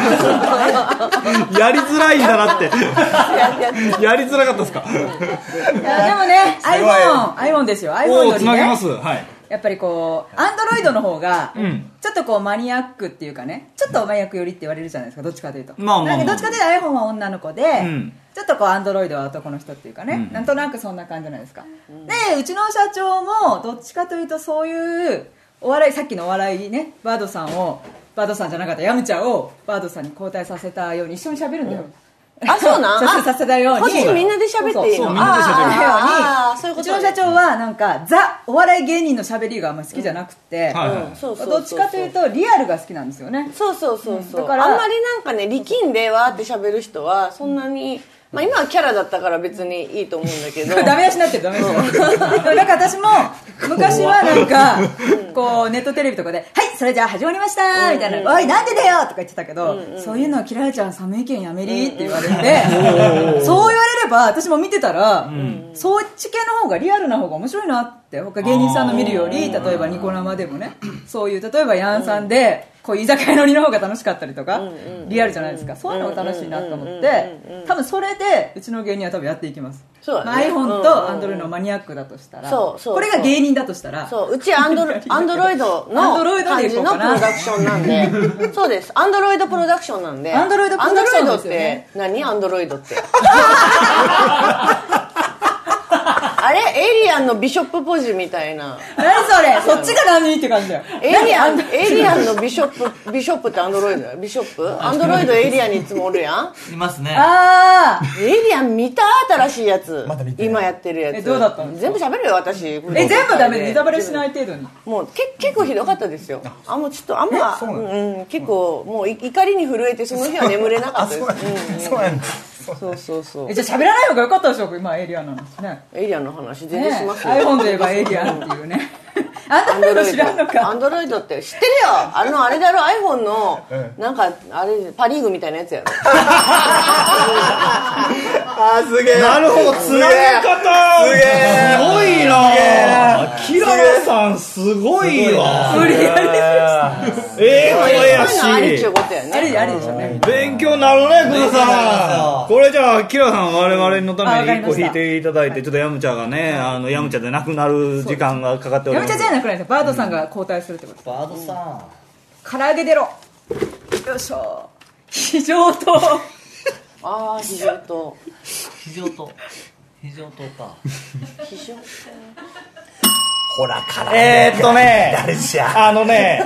やりづらいんだなって。やりづらかったですか？ いやでもね、iPhone、iPhone ですよ。iPhone よりね、 はい、 やっぱりこう Android の方がちょっとこうマニアックっていうかね、ちょっとマニアック寄りって言われるじゃないですか、どっちかというと。 まあまあまあ、 どっちかというと iPhone は女の子で、うん、ちょっとこう Android は男の人っていうかね、うん、なんとなくそんな感じじゃないですか。うん、でうちの社長もどっちかというとそういうお笑い、さっきのお笑いね、バードさんをバードさんじゃなかったヤムチャをバードさんに交代させたように一緒に喋るんだよ。うん、 あ、そうなんさせさせたように個人みんなで喋っていいの？ そうそう、みんなで喋るように。うちの社長はなんかザお笑い芸人の喋りがあんま好きじゃなくて、どっちかというとリアルが好きなんですよね。 そうそうそうそう、うん、だからあんまりなんかね力んでわーって喋る人はそんなに、まあ、今はキャラだったから別にいいと思うんだけどダメ出しになってる、ダメ出しだから私も昔はなんかこうネットテレビとかで「はいそれじゃあ始まりました」みたいな「おいなんでだよ」とか言ってたけど、そういうのは嫌いちゃん寒いけんやめりって言われて、そう言われれば私も見てたら、そっち系の方がリアルな方が面白いなって他芸人さんの見るより、例えばニコ生でもね、そういう例えばヤンさんでこう居酒屋のりの方が楽しかったりとか、リアルじゃないですか、そういうのが楽しいなと思って、多分それでうちの芸人は多分やっていきます。そうだね、iPhone と Android のマニアックだとしたら、そうそうそう、これが芸人だとしたら、 そううち Android の感じのプロダクションなんでそうです、Android プロダクションなんで、 Android プロダクションですよね。 何 Android ってあれエイリアンのビショップポジみたいな。 何それ、そっちが何って感じだよ。 エイリアンエイリアンのビショップビショップってアンドロイドだよ。ビショップアンドロイドエイリアンにいつもおるやん。 いますね。 ああ、エイリアン見た？新しいやつ、まだ見て今やってるやつ。 え、どうだったの？ 全部喋るよ私。え、 全部ダメでネタバレしない程度に。 もうけ結構ひどかったですよ。あ、もうちょっとあんま、うんうん、結構もう怒りに震えてその日は眠れなかったです。そうなんだ。そうそうそう。 え、じゃあ喋らない方が良かったでしょうか、今エイリアンの話ね。 エイリアンの話全然しますよ。 iPhone といえばエイリアンっていうね。アンドロイド知らんのか。 アンドロイドって知ってるよ。あのあれだろ、 iPhone のなんかあれパリーグみたいなやつやろ。 あーすげえ。 なるほど、つなげ方すげえ、 すごいな。キララさんすごいわ。 無理やりです。 ええ声やし。 ありっちゅうことやね。 ありありでしょうね。 勉強になるね、グーさん。これじゃあキラさん我々のために一個引いていただいて、ちょっとヤムチャがね、あのヤムチャでなくなる時間がかかっております。 ヤムチャじゃなくないですよ。バードさんが交代するってこと。 バードさん。 唐揚げ出ろ。よいしょ。非常灯。 ああ、非常灯。 非常灯。非常灯か。 非常灯。 ほらからえーっとね、 誰じゃあのね、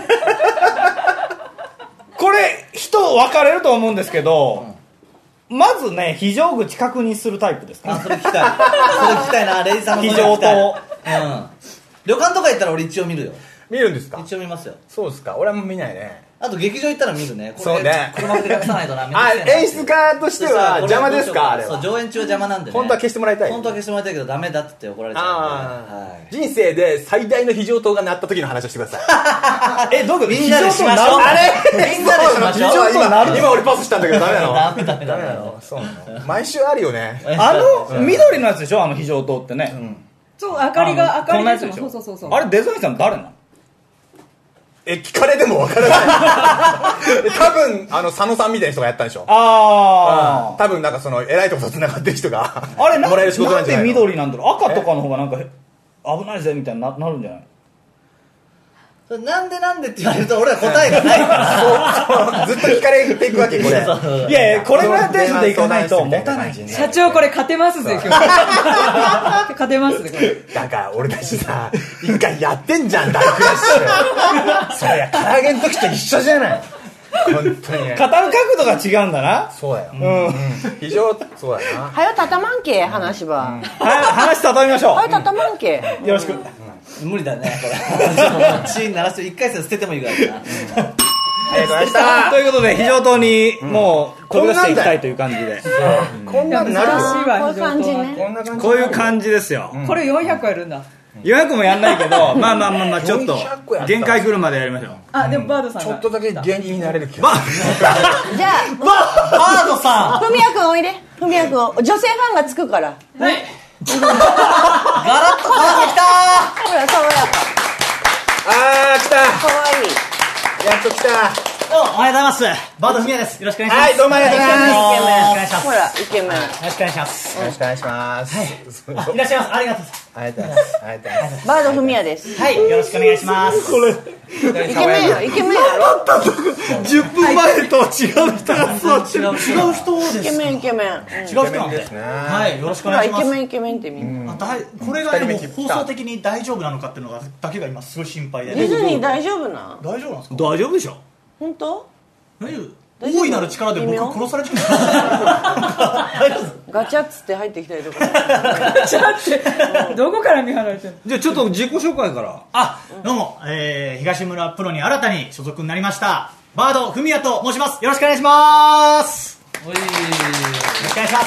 これ人分かれると思うんですけど、うん、まずね非常口確認するタイプですか。 あ、それ聞きたい。それ聞きたいな、レイさんの非常灯。 うん。旅館とか行ったら俺一応見るよ。 見るんですか。 一応見ますよ。 そうですか。俺はもう見ないね。 あと劇場行ったら見るね。 そうね。 車で隠さないとな。 あ、演出家としては邪魔ですか、あれは。 そう、上演中は邪魔なんでね。 本当は消してもらいたい。 本当は消してもらいたいけどダメだって言って怒られちゃうんで。はい。 人生で最大の非常灯が鳴った時の話をしてください。 え、どういうこと？ みんなでしましょう。 あれ？ みんなでしましょう。 今、今俺パスしたんだけどダメなの？ ダメダメダメなの。 そうなの。毎週あるよね。 あの緑のやつでしょ、あの非常灯ってね。 そう、明かりが明かりですよ。そうそうそう。 あれデザインさん誰なの？ え、聞かれてもわからない多分あの佐野さんみたいな人がやったんでしょ。 ああ、 多分なんかその偉いところとつながってる人があれもらえる仕事なんじゃないの。 なんで緑なんだろう。赤とかの方がなんか危ないぜみたいに な, なるんじゃない？ なんでなんでって言われると俺は答えがないからずっと聞かれていくわけこれ。 いやいやこれぐらいのテンションでいかないと持たないしね。 社長これ勝てますぜ今日勝てますねこれ。 だから俺たちさ一回やってんじゃん大クラッシュ。そりゃ唐揚げの時と一緒じゃない。本当にね。 語る角度が違うんだな。 そうだよ。うん。非常そうだな。 はよたたまんけ話は。 話畳みましょう。 はよたたまんけ。 よろしく。 無理だねこれ。チーン鳴らして一回戦捨ててもいいからな。 ありがとうございました。 ということで非常灯にもう飛び出していきたいという感じで。 こんなんなるよ。 こういう感じね。 こういう感じですよ。 これよんひゃくやるんだ。 よんひゃくもやんないけど、まあまあまあまあちょっと限界来るまでやりましょう。 あでもバードさんちょっとだけ芸人になれる気が。じゃあバードさん。 ふみやくんおいで。ふみやくん女性ファンがつくから。はい。 ガラッと変わってきた。 ほら爽やか。 あー来た。 可愛い。 やっと来た。 おはようございます。バードふみやです。よろしくお願いします。 はいどうもありがとうございます。 よろしくお願いします。 ほらイケメン。 よろしくお願いします。 よろしくお願いします。 いらっしゃいます。ありがとうございます。 ありがとうございます。ありがとうございます。 バードふみやです。 はいよろしくお願いします。これイケメンよイケメンやろ。 じゅっぷんまえと違う人がそう違う違う人です。 イケメンイケメン。 違う人なんで。はいよろしくお願いします。 イケメンイケメンってみんな。 これがでも放送的に大丈夫なのかっていうのがだけが今すごい心配で。 ディズニー大丈夫な？ 大丈夫なんですか？ 大丈夫でしょ。 本当？ 大丈夫。大いなる力で僕殺されちゃうんですか？ ガチャッつって入ってきたりとか。 ガチャってどこから見張られてるの？ じゃあちょっと自己紹介から。 あどうも、えー、東村プロに新たに所属になりましたバードふみやと申します。よろしくお願いします。おいよろしくお願いします。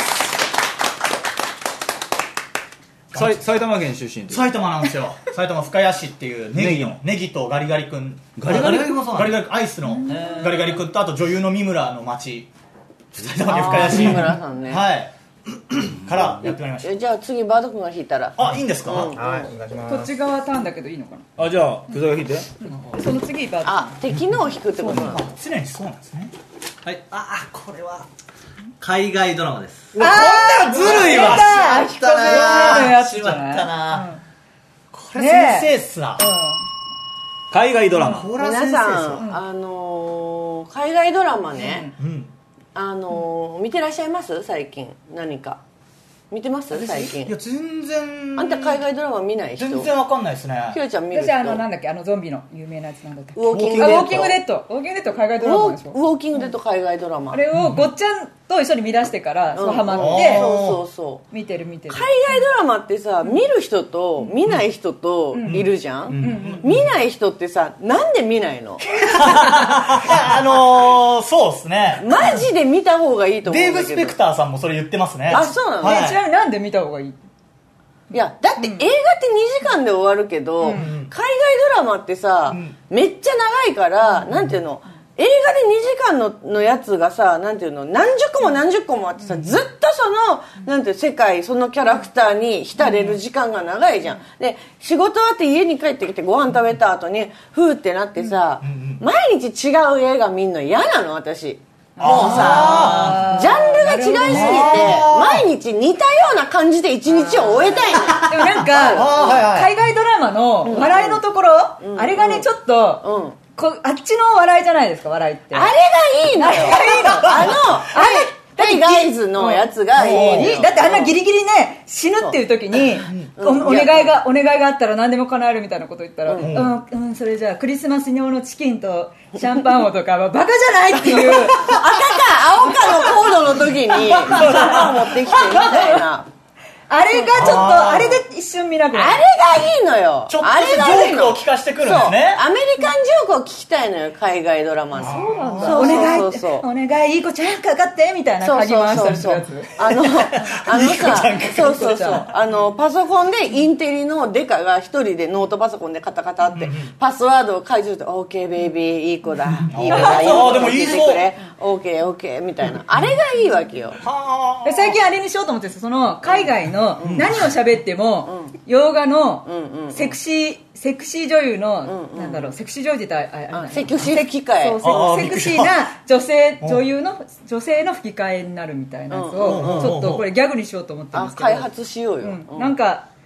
埼玉県出身で埼玉なんですよ。埼玉深谷市っていうネギのネギとガリガリ君ガリガリ君もそうガリガリアイスのガリガリ君とあと女優の三村の町埼玉県深谷市三村さんねはいからやってまいりました。 じゃあ次バード君が弾いたら。 あいいんですか？ はいお願いします。 こっち側ターンだけどいいのかな。 あじゃあ福田が弾いて。 その次バード。 あ敵のを弾くってことなの。 常にそうなんですね。はいあこれは海外ドラマです。 こんなんずるいわ。 あったなしまったな。これ先生っすな。 海外ドラマ。 皆さんあの海外ドラマねあの見てらっしゃいます？最近何か見てます？最近。 いや全然。 あんた海外ドラマ見ない人？ 全然わかんないですね。 ひろちゃん見る人？ 私あのなんだっけあのゾンビの有名なやつなんだっけ。 ウォーキングデッド。 ウォーキングデッド。ウォーキングデッド海外ドラマでしょ。 ウォーキングデッド海外ドラマ。 あれをごっちゃんと一緒に見出してからそうハマってそうそうそう見てる見てる。 海外ドラマってさ見る人と見ない人といるじゃん。見ない人ってさなんで見ないの？ あのそうですね。 マジで見た方がいいと思うんだけど。 デーブ・スペクターさんもそれ言ってますね。 あそうなの？ ちなみになんで見た方がいい？ いやだって映画ってにじかんで終わるけど、うん、海外ドラマってさ、うん、めっちゃ長いから、うん、なんていうの映画でにじかん の, のやつがさなんていうの何十個も何十個もあってさ、うん、ずっとそのなんていう世界そのキャラクターに浸れる時間が長いじゃん。で仕事終わって家に帰ってきてご飯食べた後にふーってなってさ、うん、毎日違う映画見んの嫌なの私。もうさジャンルが違いすぎて毎日似たような感じで一日を終えたいの。 でもなんか海外ドラマの笑いのところ、うん、あれがねちょっと、うん、こあっちの笑いじゃないですか笑いって。 あれがいいのよ。あれがいいの。あのあれはいガイズのやつがいい。 だってあんなギリギリね死ぬっていう時に お, お願いがお願いがあったら何でも叶えるみたいなこと言ったら、うんうんうん、それじゃあクリスマス用のチキンとシャンパンをとかはバカじゃないっていう赤か青かのコードの時にシャンパンを持ってきてみたいな。 あれがちょっとあれで一瞬見なくなる。 あれがいいのよ。 ちょっとジョークを聞かせてくるんですね。 アメリカンジョークを聞きたいのよ海外ドラマの。 そうなんだ。お願いそうそうお願いいい子ちゃんかかってみたいな鍵回したりするやつ。 あのあのさそうそうそうあのパソコンでインテリのデカが一人でノートパソコンでカタカタってパスワードを解除して オーケー ベイビーいい子だいい子だいい子だ言ってくれ オーケー オーケー みたいなあれがいいわけよ。 最近あれにしようと思ってその海外の何を喋っても、うん、洋画のセクシーセクシー女優の、うんうん、なんだろうセクシー女優って言ったらああセクシー吹き替えそうセクシーな女性女優の女性の吹き替えになるみたいなやつをちょっとこれギャグにしようと思ってるんですけど開発しようよ、 うん、なんか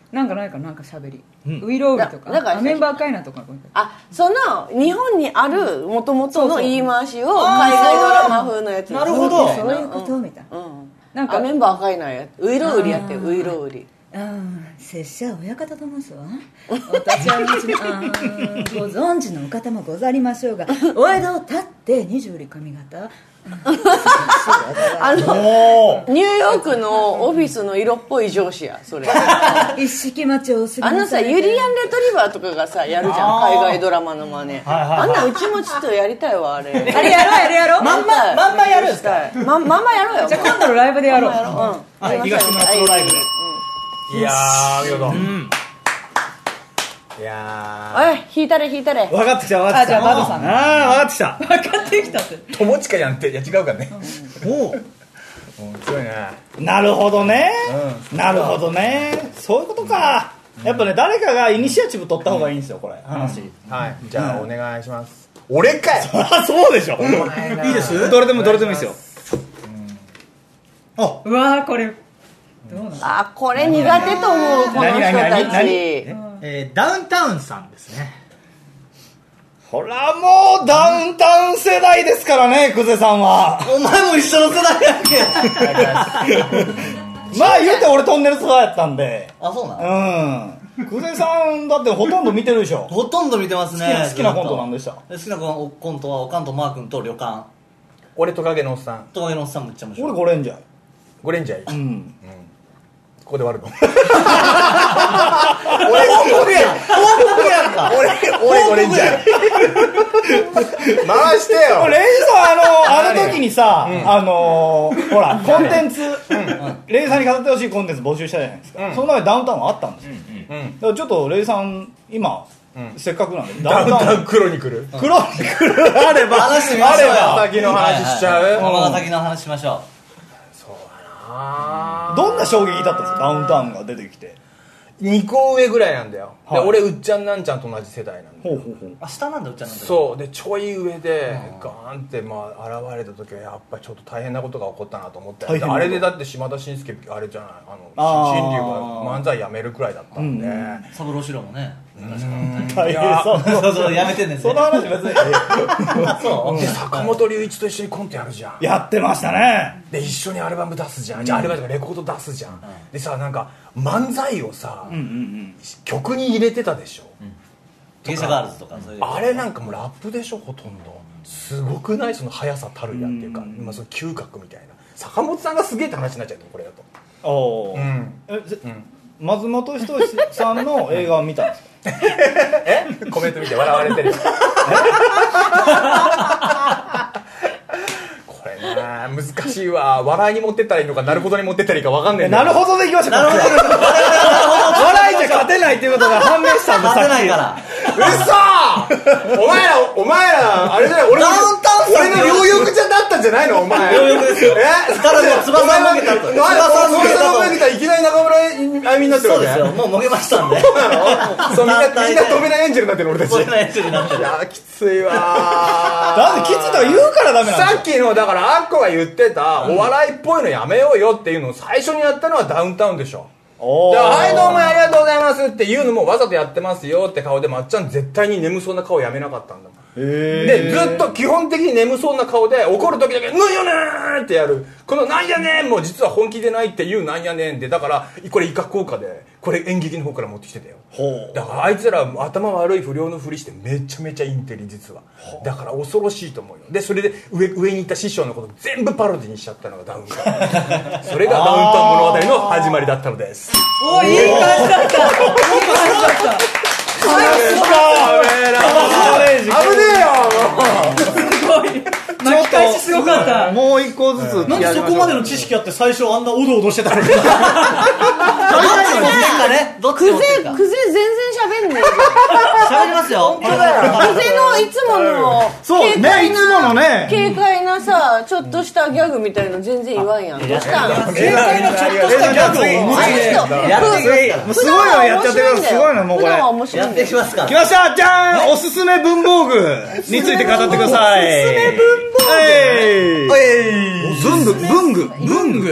なんかないかなんかしゃべり、うん、ウイロウリとかだからメンバーかいなとかあその日本にあるもともとの言い回しを海外ドラマ風のやつなるほどそういうことみたいな、 うん、なんかメンバーかいなやつウイロウリやってウイロウリうん拙者親方と申すわお立ち会いのうちにご存知のお方もござりましょうがお江戸を立って二十里髪型あのニューヨークのオフィスの色っぽい上司やそれ一式待ちをするあのさユリアン・レトリバーとかがさやるじゃん海外ドラマの真似、はいはいはい、あんなうちもちょっとやりたいわあれあれやろうやるやろうまんままんまやるんすかまんまやろうよじゃあ今度のライブでやろう、 うん、東村プロライブで、 うん、いやー見事、うんいやーおい引いたれ引いたれ分かってきた分かってきたあじゃあバドさんああ分かってきた分かってきたって友近やんっていや違うからねおお強いねなるほどね、うん、なるほどねそういうことか、うん、やっぱね誰かがイニシアチブ取った方がいいんですよこれ話、うん、 はいじゃあお願いします、うん、俺かいそりゃそうでしょいいですどれでもどれでもいいですよ、 うん、あうわーこれどうなのあこれ苦手と思うこの人たちえー、ダウンタウンさんですねほらもうダウンタウン世代ですからね久世さんはお前も一緒の世代やっけまあ言うて俺トンネルツアーやったんであそうなのうん久世さんだってほとんど見てるでしょほとんど見てますね好きなコントなんでした好きなコントはおかんとマー君と旅館俺トカゲのおっさんトカゲのおっさんめっちゃ面白い俺ゴレンジャーゴレンジャーうん、うんここで終わるの俺報告やん報告やんか俺俺ゴレンジャー回してよレイさんあのあの時にさ、うん、あのー、ほらコンテンツ、うん、レイさんに語ってほしいコンテンツ募集したじゃないですか、うん、その中でダウンタウンあったんですよ、うんうん、だからちょっとレイさん今、うん、せっかくなんでダウンタウンクロニクルクロニクルあれば話してみましょうよ尼崎の話しちゃう、はいはい、尼崎の話しましょうどんな衝撃だったんですかダウンタウンが出てきてにこ上ぐらいなんだよ、はい、で俺うっちゃんなんちゃんと同じ世代なんだよほうほうほうあ下なんだうっちゃんなんちゃんそうでちょい上でガーンってまあ現れた時はやっぱりちょっと大変なことが起こったなと思ってあれでだって島田紳介あれじゃないあの新龍が漫才やめるくらいだったんで三郎四郎もね大変そうそうそうやめてんねんその話別にそうで坂本龍一と一緒にコントやるじゃんやってましたねで一緒にアルバム出すじゃん、うん、じゃあアルバムとかレコード出すじゃん、うん、でさなんか漫才をさ、うんうんうん、曲に入れてたでしょ、うん、 芸者ガールズとかそういうあれなんかもうラップでしょほとんどすごくないその速さたるやっていうか、うん、まあ、その嗅覚みたいな坂本さんがすげえって話になっちゃうこれだとおお、うんえうん松本人志さんの映画を見たんですかえコメント見て笑われてるこれね難しいわ笑いに持ってったらいいのかなるほどに持ってったらいいか分かんないんだなるほどでいきましょう笑いじゃ勝てないっていうことが判明したんで勝てないから嘘お前らお前らあれじゃない俺の俺の両翼じゃだったんじゃないのお前両翼ですよえからの翼もげたと翼もげたいきなり中村あゆみになってるわけそうですよもうもげましたんでそうみんなみんな飛べないエンジェルになってる俺たち飛べないエンジェルになってるいやきついわだってきついとか言うからダメなんさっきのだからアッコが言ってたお笑いっぽいのやめようよっていうのを最初にやったのはダウンタウンでしょおはいどうもありがとうございますっていうのもわざとやってますよって顔でまっちゃん絶対に眠そうな顔やめなかったんだもんでずっと基本的に眠そうな顔で怒る時だけ「なんやねん!」ってやるこの「なんやねん!」も実は本気でないっていう「なんやねん!」でだからこれ威嚇効果でこれ演劇の方から持ってきてたよだからあいつら頭悪い不良のふりしてめちゃめちゃインテリ実はだから恐ろしいと思うよでそれで 上, 上にいた師匠のこと全部パロディにしちゃったのがダウンタウンそれがダウンタウン物語の始まりだったのですおいい感じだったいい感じだった危ねえよすごい巻き返しすごかったもう一個ずつなんでそこまでの知識あって最初あんなおどおどしてたのにどっちもねどっちもクゼクゼ全然喋んねえ喋りますよクゼのいつものそうねいつものね軽快なさちょっとしたギャグみたいの全然言わんやんどうしたん軽快なちょっとしたギャグをやってすごいのやっちゃってるすごいのもうこれやってきますか来ましたじゃーんおすすめ文房具について語ってくださいおすすめ文房具文具文具文具文具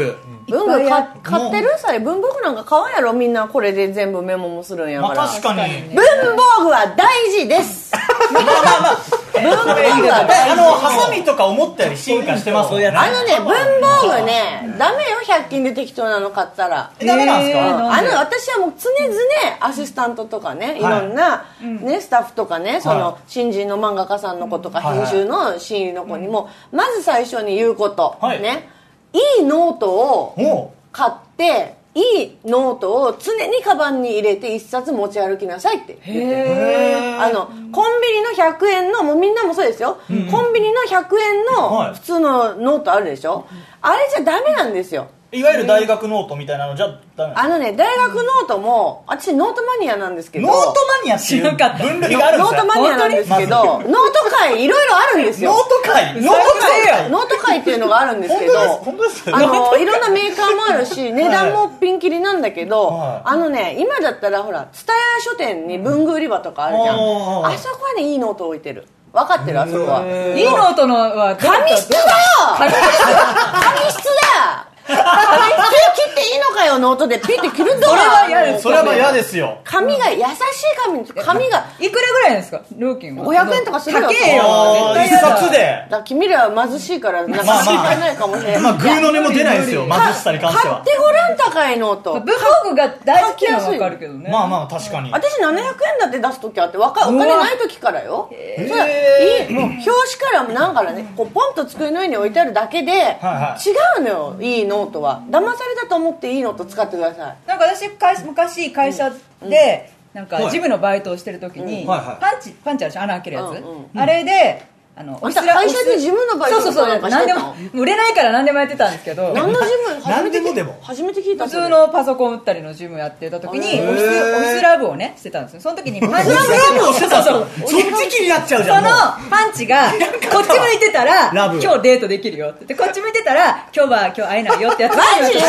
文具か買ってるさえ文房具なんか買わんやろみんなこれで全部メモもするんやから、 まあ、確かに文房具は大事ですまあまあまあ文房具は大事あのハサミとか思ったより進化してます。 あのね文房具ねダメよひゃく均で適当なの買ったらダメなんですか？ あの私はもう常々アシスタントとかねいろんな、ね、スタッフとかねその新人の漫画家さんの子とか編集の新入りの子にもまず最初に言うこと、ね、いいノートを買っていいノートを常にカバンに入れて一冊持ち歩きなさいってへあのコンビニのひゃくえんのもうみんなもそうですよ、うん、コンビニのひゃくえんの普通のノートあるでしょ、あれじゃダメなんですよ。 いわゆる大学ノートみたいなのじゃダメ。 あのね大学ノートも私ノートマニアなんですけどノートマニアっていう分類があるんですよ。 ノートマニアなんですけどノート会いろいろあるんですよ。 ノート会ノート会ノート会っていうのがあるんですけど本当ですあのいろんなメーカーもあるし値段もピンキリなんだけど、はい、あのね今だったらほら蔦屋書店に文具売り場とかあるじゃん、うん、あそこはねいいノート置いてる。分かってるあそこは。 いいノートのは紙質だよ紙質だ紙質切っていいのかよノートでピッて切るんだ。 それは嫌です。 それは嫌ですよ。 紙が優しい紙紙がいくらぐらいなんですか料金は？ ごひゃくえんとかするよ。 高えよ一冊で。 だ君らは貧しいからなんか心配ないかもしれない。 まあグーの音も出ないですよ貧しさに関しては。 買ってごらん高いノート。 文房具が大好きなのは分かるけどね。 まあまあ確かに。 私ななひゃくえんだって出す時あってお金ない時からよ。それはいいもう表紙からなんからねこうポンと机の上に置いてあるだけで違うのよいいノートは。騙されたと思っていいノート使ってください。 なんか私昔会社でなんか事務のバイトをしてる時にパンチパンチあるでしょ穴開けるやつあれであの会社で事務のバイトそうそうそう何でも売れないから何でもやってたんですけど何の事務何でもでも初めて聞いた。 普通のパソコン売ったりの事務やってた時にオフィスオフィスラブをねしてたんですよ。その時にパンチラブをしてたそうそっち気になっちゃうじゃん。 そのパンチがこっち向いてたら今日デートできるよってこっち向いてたら今日は今日会えないよってやつマジ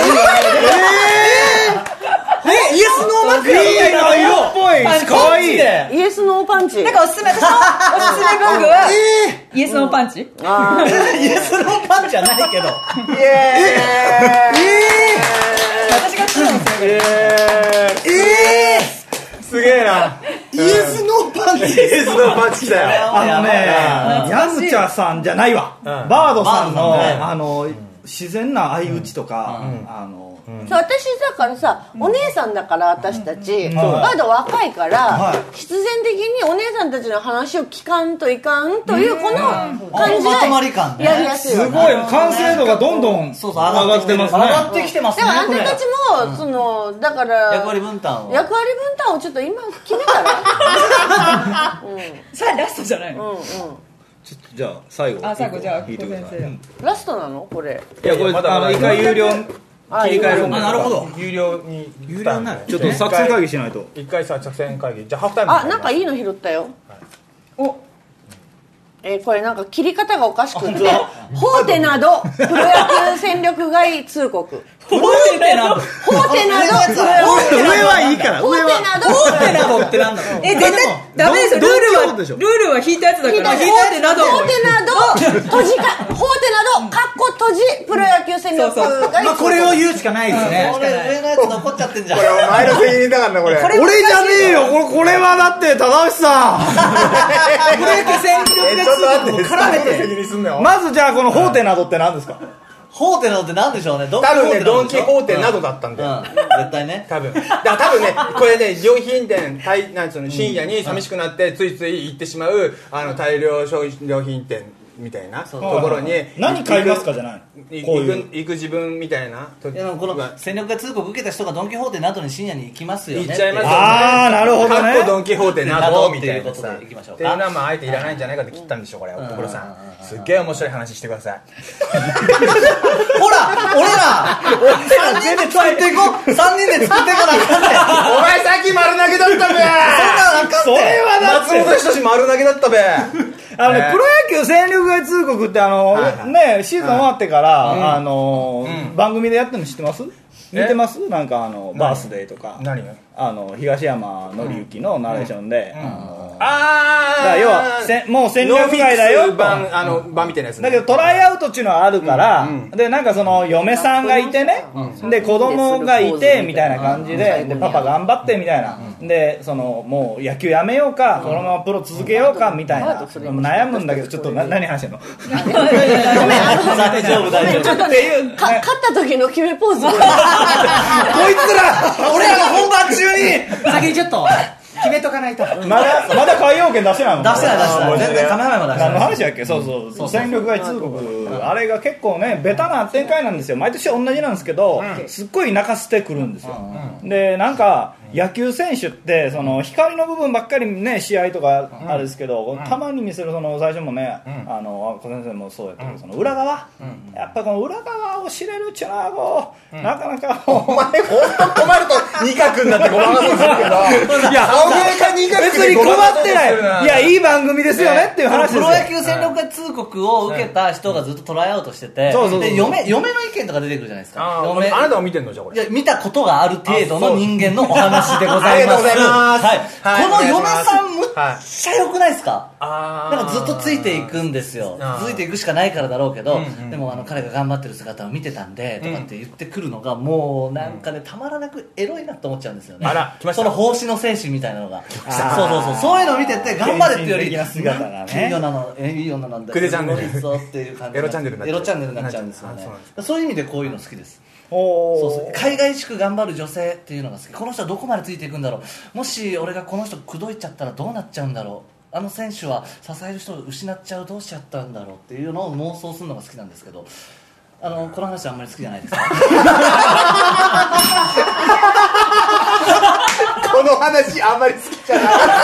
えイエスノーマックやみたいな色っぽいかわいいイエスノーパンチなんかおすすめ私のおすすめ文具はイエスノーパンチイエスノーパンチはないけどイエーイ私が好きなんですよえーすげえなイエスノーパンチイエスノーパンチ来たよ。 あのねヤムチャさんじゃないわバードさんのあの自然な相打ちとかあのそう私だからさお姉さんだから私たちまだ若いから必然的にお姉さんたちの話を聞かんといかんというこの感じがやりやすい。 すごい完成度がどんどん上がってますね。 上がってきてますね。 でもあんたたちもそのだから役割分担を役割分担をちょっと今決めたらさあラストじゃないの。 うんうんちょっとじゃあ最後あ最後じゃあ聞いてください。 ラストなのこれ。 いやこれあの一回有料切り替えるんで。 あなるほど有料に有料になるちょっと作戦会議しないと。 一回さ作戦会議じゃあハーフタイムあなんかいいの拾ったよ。おえー、これなんか切り方がおかしくって法廷などプロ野球戦力外通告法廷など法廷など上はいいから法廷など法廷などってなんだろう。 え絶対ダメですよ。ルールはルールは引いたやつだから法廷など法廷など閉じか法廷などカッコ閉じプロ野球戦力外まあこれを言うしかないですね。 これ上のやつ残っちゃってんじゃん。 これお前の責任だからなこれ俺じゃねえよこれこれはだって忠さんプロ野球戦力外ちょっと待って絡めて責任すんのよ。 まずじゃあこの法廷などって何ですか。 法廷などって何でしょうね。 多分ねドンキホーテなどだったんだよ、 うん、絶対ね多分だから多分ねこれね良品店大なんつうの深夜に寂しくなってついつい行ってしまうあの大量商品店みたいなところに何買いますかじゃない行く行く自分みたいな。 いやこの戦力外通告受けた人がドン・キホーテなどに深夜に行きますよね。 行っちゃいますよね。 ああなるほどね。 かっこドン・キホーテなどみたいなさっていうことで行きましょうっていうのはまああえていらないんじゃないかって切ったんでしょうこれ所さん。すっげえ面白い話してください。 ほら俺らさんにんで作っていこうさんにんで作っていこうなんかんねお前さっき丸投げだったべ。そんなあかんねそれはだって松本人志丸投げだったべ。 あの、ね、プロ野球戦力外通告ってあの、はいはい、ねシーズン終わってから、はい、あの、うん、番組でやってるの知ってます？見てます？なんかあのバースデーとか何あの東山紀之のナレーションで、うん、あのあだから要はせもう戦略外だよと版あの版みたいなやつ、ね、 だけどトライアウトっていうのはあるから、うんうん、でなんかその嫁さんがいてね、うん、で子供がいてみたいな感じで、でパパ頑張ってみたいな、うん、でそのもう野球やめようか、このままプロ続けようかみたいな、悩むんだけどちょっとな何話してんの？ 大丈夫大丈夫っていう勝った時の決めポーズこいつら俺らの本番中に先にちょっと決めとかないと。 まだまだ海洋権出してないもん。 出してない出してない。全然カメラマンも出してない。 何の話やっけ？そうそうそう。戦力外通告、あれが結構ねベタな展開なんですよ。毎年同じなんですけど、すっごい泣かせてくるんですよ。でなんか野球選手ってその光の部分ばっかりね試合とかあるんですけど、たまに見せるその最初もね、あの小先生もそうやったけど、その裏側、やっぱこの裏側を知れるっちゅうのはこうなかなかお前本当困ると二角になってごまかそうするけど、いや別に困ってない。いやいい番組ですよねっていう話ですよ。 プロ野球戦力外通告を受けた人がずっとトライアウトしてて、で嫁嫁の意見とか出てくるじゃないですか。 あなたは見てんのじゃこれ？ いや見たことがある程度の人間のお話でございます。はい、この嫁さんむっちゃ良くないですか？なんかずっとついていくんですよ。ついていくしかないからだろうけど、でもあの彼が頑張ってる姿を見てたんでとかって言ってくるのがもうなんかねたまらなくエロいなと思っちゃうんですよね。 あら来ました。 その奉仕の精神みたいなのが。そうそうそうそういうのを見てて頑張れっていうよりいい女のいい女なんだ。 クデチャンネルっていう感じ。 エロチャンネルになっちゃう。 エロチャンネルになっちゃうんですよね。そういう意味でこういうの好きです。そうそう海外しく頑張る女性っていうのが好き。この人はどこまでついていくんだろう、もし俺がこの人口説いちゃったらどうなっちゃうんだろう、あの選手は支える人を失っちゃうどうしちゃったんだろうっていうのを妄想するのが好きなんですけど、あのこの話はあんまり好きじゃないですかこの話あんまり好きじゃない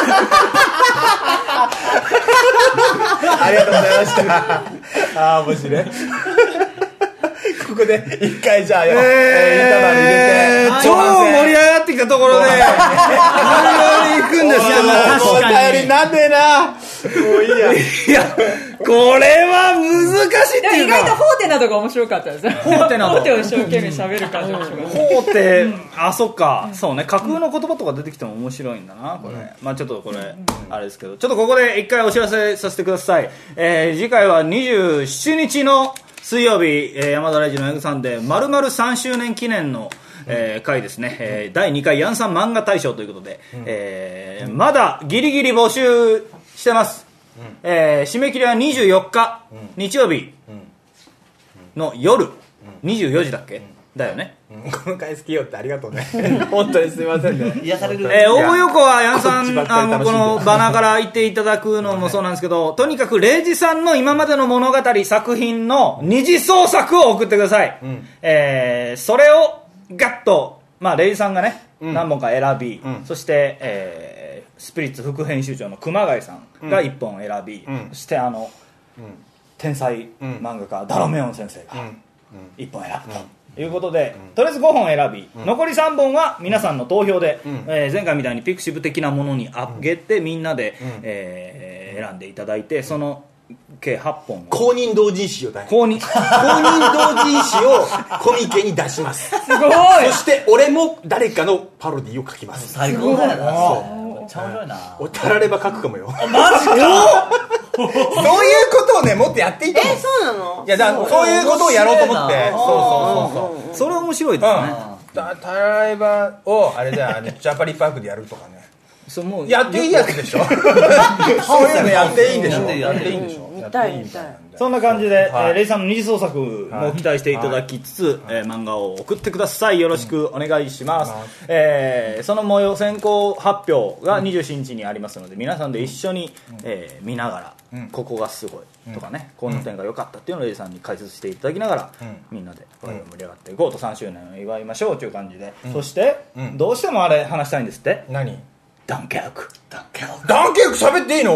ありがとうございましたあー面白いここで一回じゃあ、えー、インターバル入れて超盛り上がってきたところで無理やり行くんですけど、 お便りなんでなもういいやいやこれは難しいっていうか、 意外と法廷などが面白かったです。法廷など法廷を一生懸命喋る感じが面白かった。 法廷あそっか、そうね、架空の言葉とか出てきても面白いんだなこれ、うん、まあちょっとこれあれですけど、ちょっとここで一回お知らせさせてください。えー、次回はにじゅうしちにちの水曜日、えー、山田ライジのヤングさんで丸々さんしゅうねん記念の、えー、回ですね、えー、だいにかいヤンさん漫画大賞ということで、うんえー、まだギリギリ募集してます、うんえー、締め切りはにじゅうよっか、うん、日曜日の夜、うん、にじゅうよじだっけ、うんだよね、 うん、この回好きよってありがとうね本当にすみませんね癒される、 えー、応募要項はヤンさんあのこのバナーから言っていただくのもそうなんですけど、とにかくレイジさんの今までの物語作品の二次創作を送ってください、うんえー、それをガッと、まあ、レイジさんがね、うん、何本か選び、うん、そして、えー、スピリッツ副編集長の熊谷さんがいっぽん選び、うん、そしてあの、うん、天才漫画家ダロメオン先生がいっぽん選ぶと、うんということで、うん、とりあえずごほん選び、うん、残りさんぼんは皆さんの投票で、うんえー、前回みたいにピクシブ的なものにあげて、うん、みんなで、うんえー、選んでいただいて、その計はっぽんを公認同人誌を公認公認同人誌をコミケに出しますすごいそして俺も誰かのパロディを書きます。 最高だよな。そうめっちゃ面白いな。 おたられば書くかもよ。 マジかそういうことをねもっとやっていいと思う。 えそうなの？ いやだからそういうことをやろうと思って。そうそうそうそう。 それ面白いですね。 たたらればをあれじゃあジャパリパークでやるとかね。 そうもうやっていいやつでしょ。そういうのやっていいんでしょ。やっていいんでしょ。 見たい見たい。 そんな感じで、はいえー、レイさんの二次創作も期待していただきつつ、はいえー、漫画を送ってください。よろしくお願いします、うんえー、その模様先行発表がにじゅうしちにちにありますので、皆さんで一緒に、うんえー、見ながら、うん、ここがすごいとかね、うん、この点が良かったっていうのをレイさんに解説していただきながら、うん、みんなで盛り上がっていこうとさんしゅうねんを祝いましょうという感じで、うん、そして、うん、どうしてもあれ話したいんですって。 何？ ダンケルクダンケルクダンケルク喋っていいの俺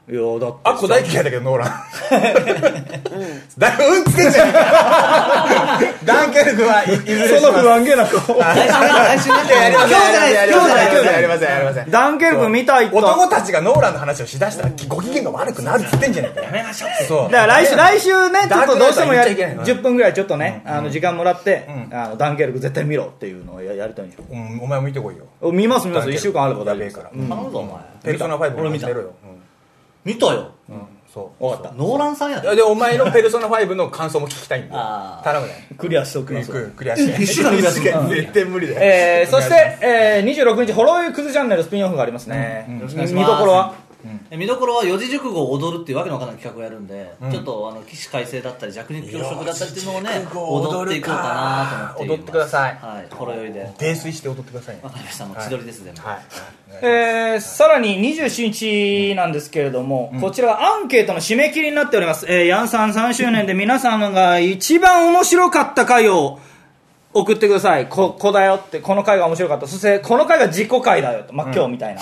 いやだってあっこ大嫌いだけどノーランだいぶうんつけちゃうダンケルクはいずれします。 その不安げな顔来週ねやりませんやりませんやりませんやりません。 ダンケルク見たいと男たちがノーランの話をしだしたらご機嫌が悪くなるって言ってんじゃねえか。やめましょう。そうだから来週来週ねちょっとどうしてもやダンケルクは言っちゃいけないじゅっぷんぐらいちょっとねあの時間もらってあのダンケルク絶対見ろっていうのをややりたいんですよ。 うんお前も見てこいよ。 見ます見ますいっしゅうかんあれば大丈夫ですから頼むぞお前。 ペルソナファイブ俺見たろよ。 見たよ。 そう分かったノーランさんやでお前のペルソナファイブの感想も聞きたいんであ頼むね。 クリアしておきますクリアして一週間クリアするの絶対無理だよ。 えー、そして、えー、にじゅうろくにちホロウイクズチャンネルスピンオフがありますね、 よろしくお願いします見どころはえ見どころは四字熟語を踊るっていうわけのわからない企画をやるんで、ちょっとあの起死回生だったり弱肉強食だったりっていうのをね踊っていこうかなと思っています。 踊ってください。 はいほろ酔いで泥酔して踊ってくださいね。 わかりましたもう千鳥ですでもはいえー、さらににじゅうしちにちなんですけれども、こちらはアンケートの締め切りになっております、えー、ヤンさんさんしゅうねんで皆さんが一番面白かった回を送ってください。ここだよってこの回が面白かった、そしてこの回が自己回だよと、まあ、今日みたいな、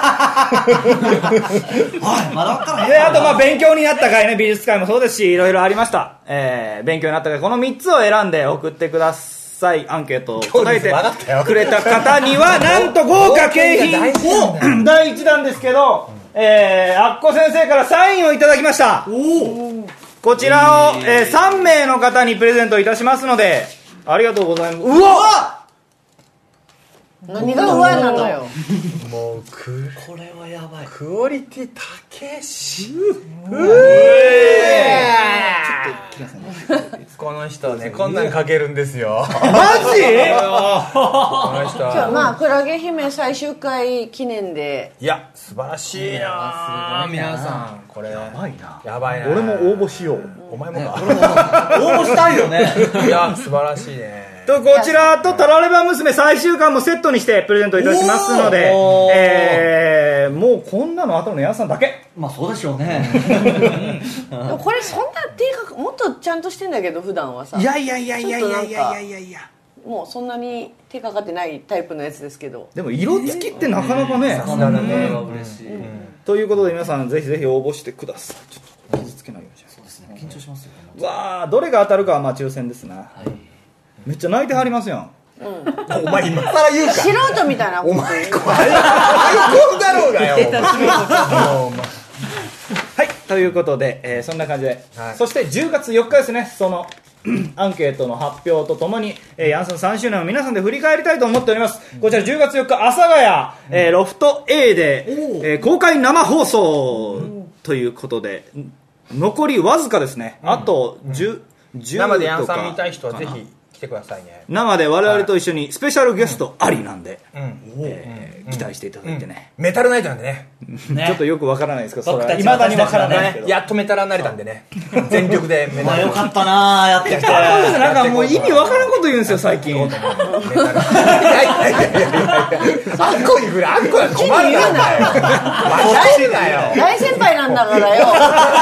はいまだわからへんであとまあ勉強になった回ね、美術会もそうですしいろいろありました、えー、勉強になった回このみっつを選んで送ってください。アンケートを答えてくれた方にはなんと豪華景品をだいいちだんですけど、えー、アッコ先生からサインをいただきました。こちらを、えー、さんめいの方にプレゼントいたしますのでありがとうございます。うわ何が上なのよ。 もうクこれはやばい。 クオリティ高しこの人ねこんなにかけるんですよ。 マジこの人今日まあクラゲ姫最終回記念でいや素晴らしいな皆さんこれやばいなやばいな。 俺も応募しよう。 お前もか応募したいよね。 いや素晴らしいね。 とこちらとタラレバ娘最終巻もセットにしてプレゼントいたしますので、えー、もうこんなの後のヤンさんだけ。 まあそうでしょうね。 でもこれそんな手がもっとちゃんとしてんだけど普段はさいやいやいやいやいやいやいやいやいやもうそんなに手かかってないタイプのやつですけど、 でも色付きってなかなかね、 そんなのね嬉しい。 ということで皆さんぜひぜひ応募してください。ちょっと傷つけないように。 そうですね緊張しますよね。 うわーどれが当たるかはまあ抽選ですな、 はいめっちゃ泣いてはりますやん。 お前今更言うか。 素人みたいなお前これアイコンだろうがよ。もうお前はいということで、えーそんな感じで、 はいそしてじゅうがつよっかですね、そのアンケートの発表とともに、えー、ヤンさんさんしゅうねんを皆さんで振り返りたいと思っております。こちらじゅうがつよっか阿佐ヶ谷、えーロフト A で、えー公開生放送ということで残りわずかですね、あとじゅう、じゅう生でヤンとかさん見たい人はぜひ来てくださいね。 生で我々と一緒にスペシャルゲストありなんで、 うんえー期待していただいてね、 メタルナイトなんでね。 ちょっとよくわからないですけど、それ僕たちはいまだにわからないですけど、 やっとメタルになれたんでね。全力でメタル。 まあよかったなやってきて。 なんかもう意味わからんこと言うんですよ最近。 メタル。いやいやいやいやいや。あっこに振る、あっこは困るなんだよ。マジだよ。 大先輩なんだからよ。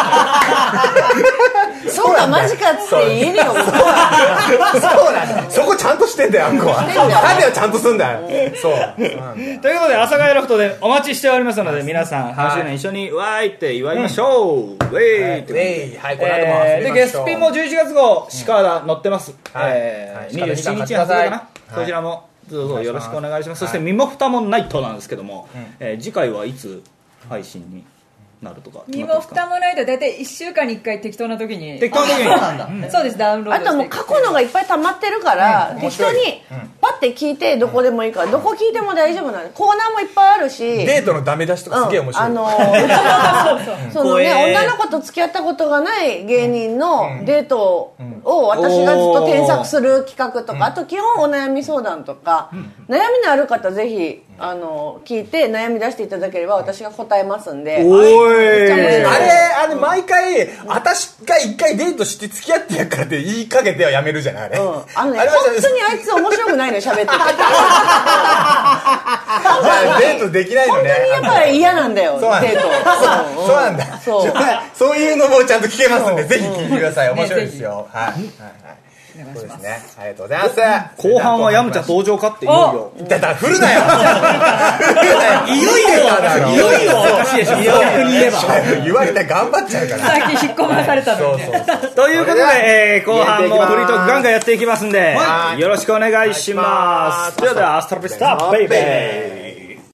そうかマジかっつって言えるよ。 そうなんだ。そこちゃんとしてんだよ、あっこは。種はちゃんとすんだよ。そう。 ということで阿佐ヶ谷ロフトでお待ちしておりますので、皆さんさんしゅうねん一緒にわーいって祝いましょう。ウェイってウェイはいこの後もえーで遊びましょうゲスピンもじゅういちがつ号シカダ載ってます。 はいえーはいにじゅうしちにち発売かな。こちらもどうぞよろしくお願いします。そして身も蓋もナイトなんですけども、えー次回はいつ配信になるとか決身もまってますか。 蓋もないと大体いっしゅうかんにいっかい適当な時に適当な時にそうなんだ。 そうですダウンローあドしてともう過去のがいっぱい溜まってるから、適当にパッて聞いてどこでもいいから、どこ聞いても大丈夫なの。コーナーもいっぱいあるし、 デートのダメ出しとかすげえ面白い。 あのうちのそのね、 怖え女の子と付き合ったことがない芸人のデートを私がずっと添削する企画とか、あと基本お悩み相談とか、悩みのある方ぜひあの聞いて悩み出していただければ私が答えますんで。 おめっちゃ面白いーい。 あれ、あの、毎回、私が一回デートして付き合ってやっからって言いかけてはやめるじゃない、あれ。 うん、あのね、 あれは本当にあいつ面白くないのよ、喋ってて。 デートできないのね。 本当にやっぱり嫌なんだよ、 そうなんだデート。 そうなんだ。 そうそういうのもちゃんと聞けますんで、ぜひ聞いてください。面白いですよ。はい。はいはい。そうですね。ありがとうございます。 後半はヤムチャ登場かっていよいよ。 だから振るなよ。振るなよ。 いよいよだろいよいよ私でしょ、逆に言えば。 言われたら頑張っちゃうから。 さっき引っ込まされたのに。 ということで、えー、後半もフリートークガンガンやっていきますんで、よろしくお願いします。ではでは、アストラピスタ、ベイベー。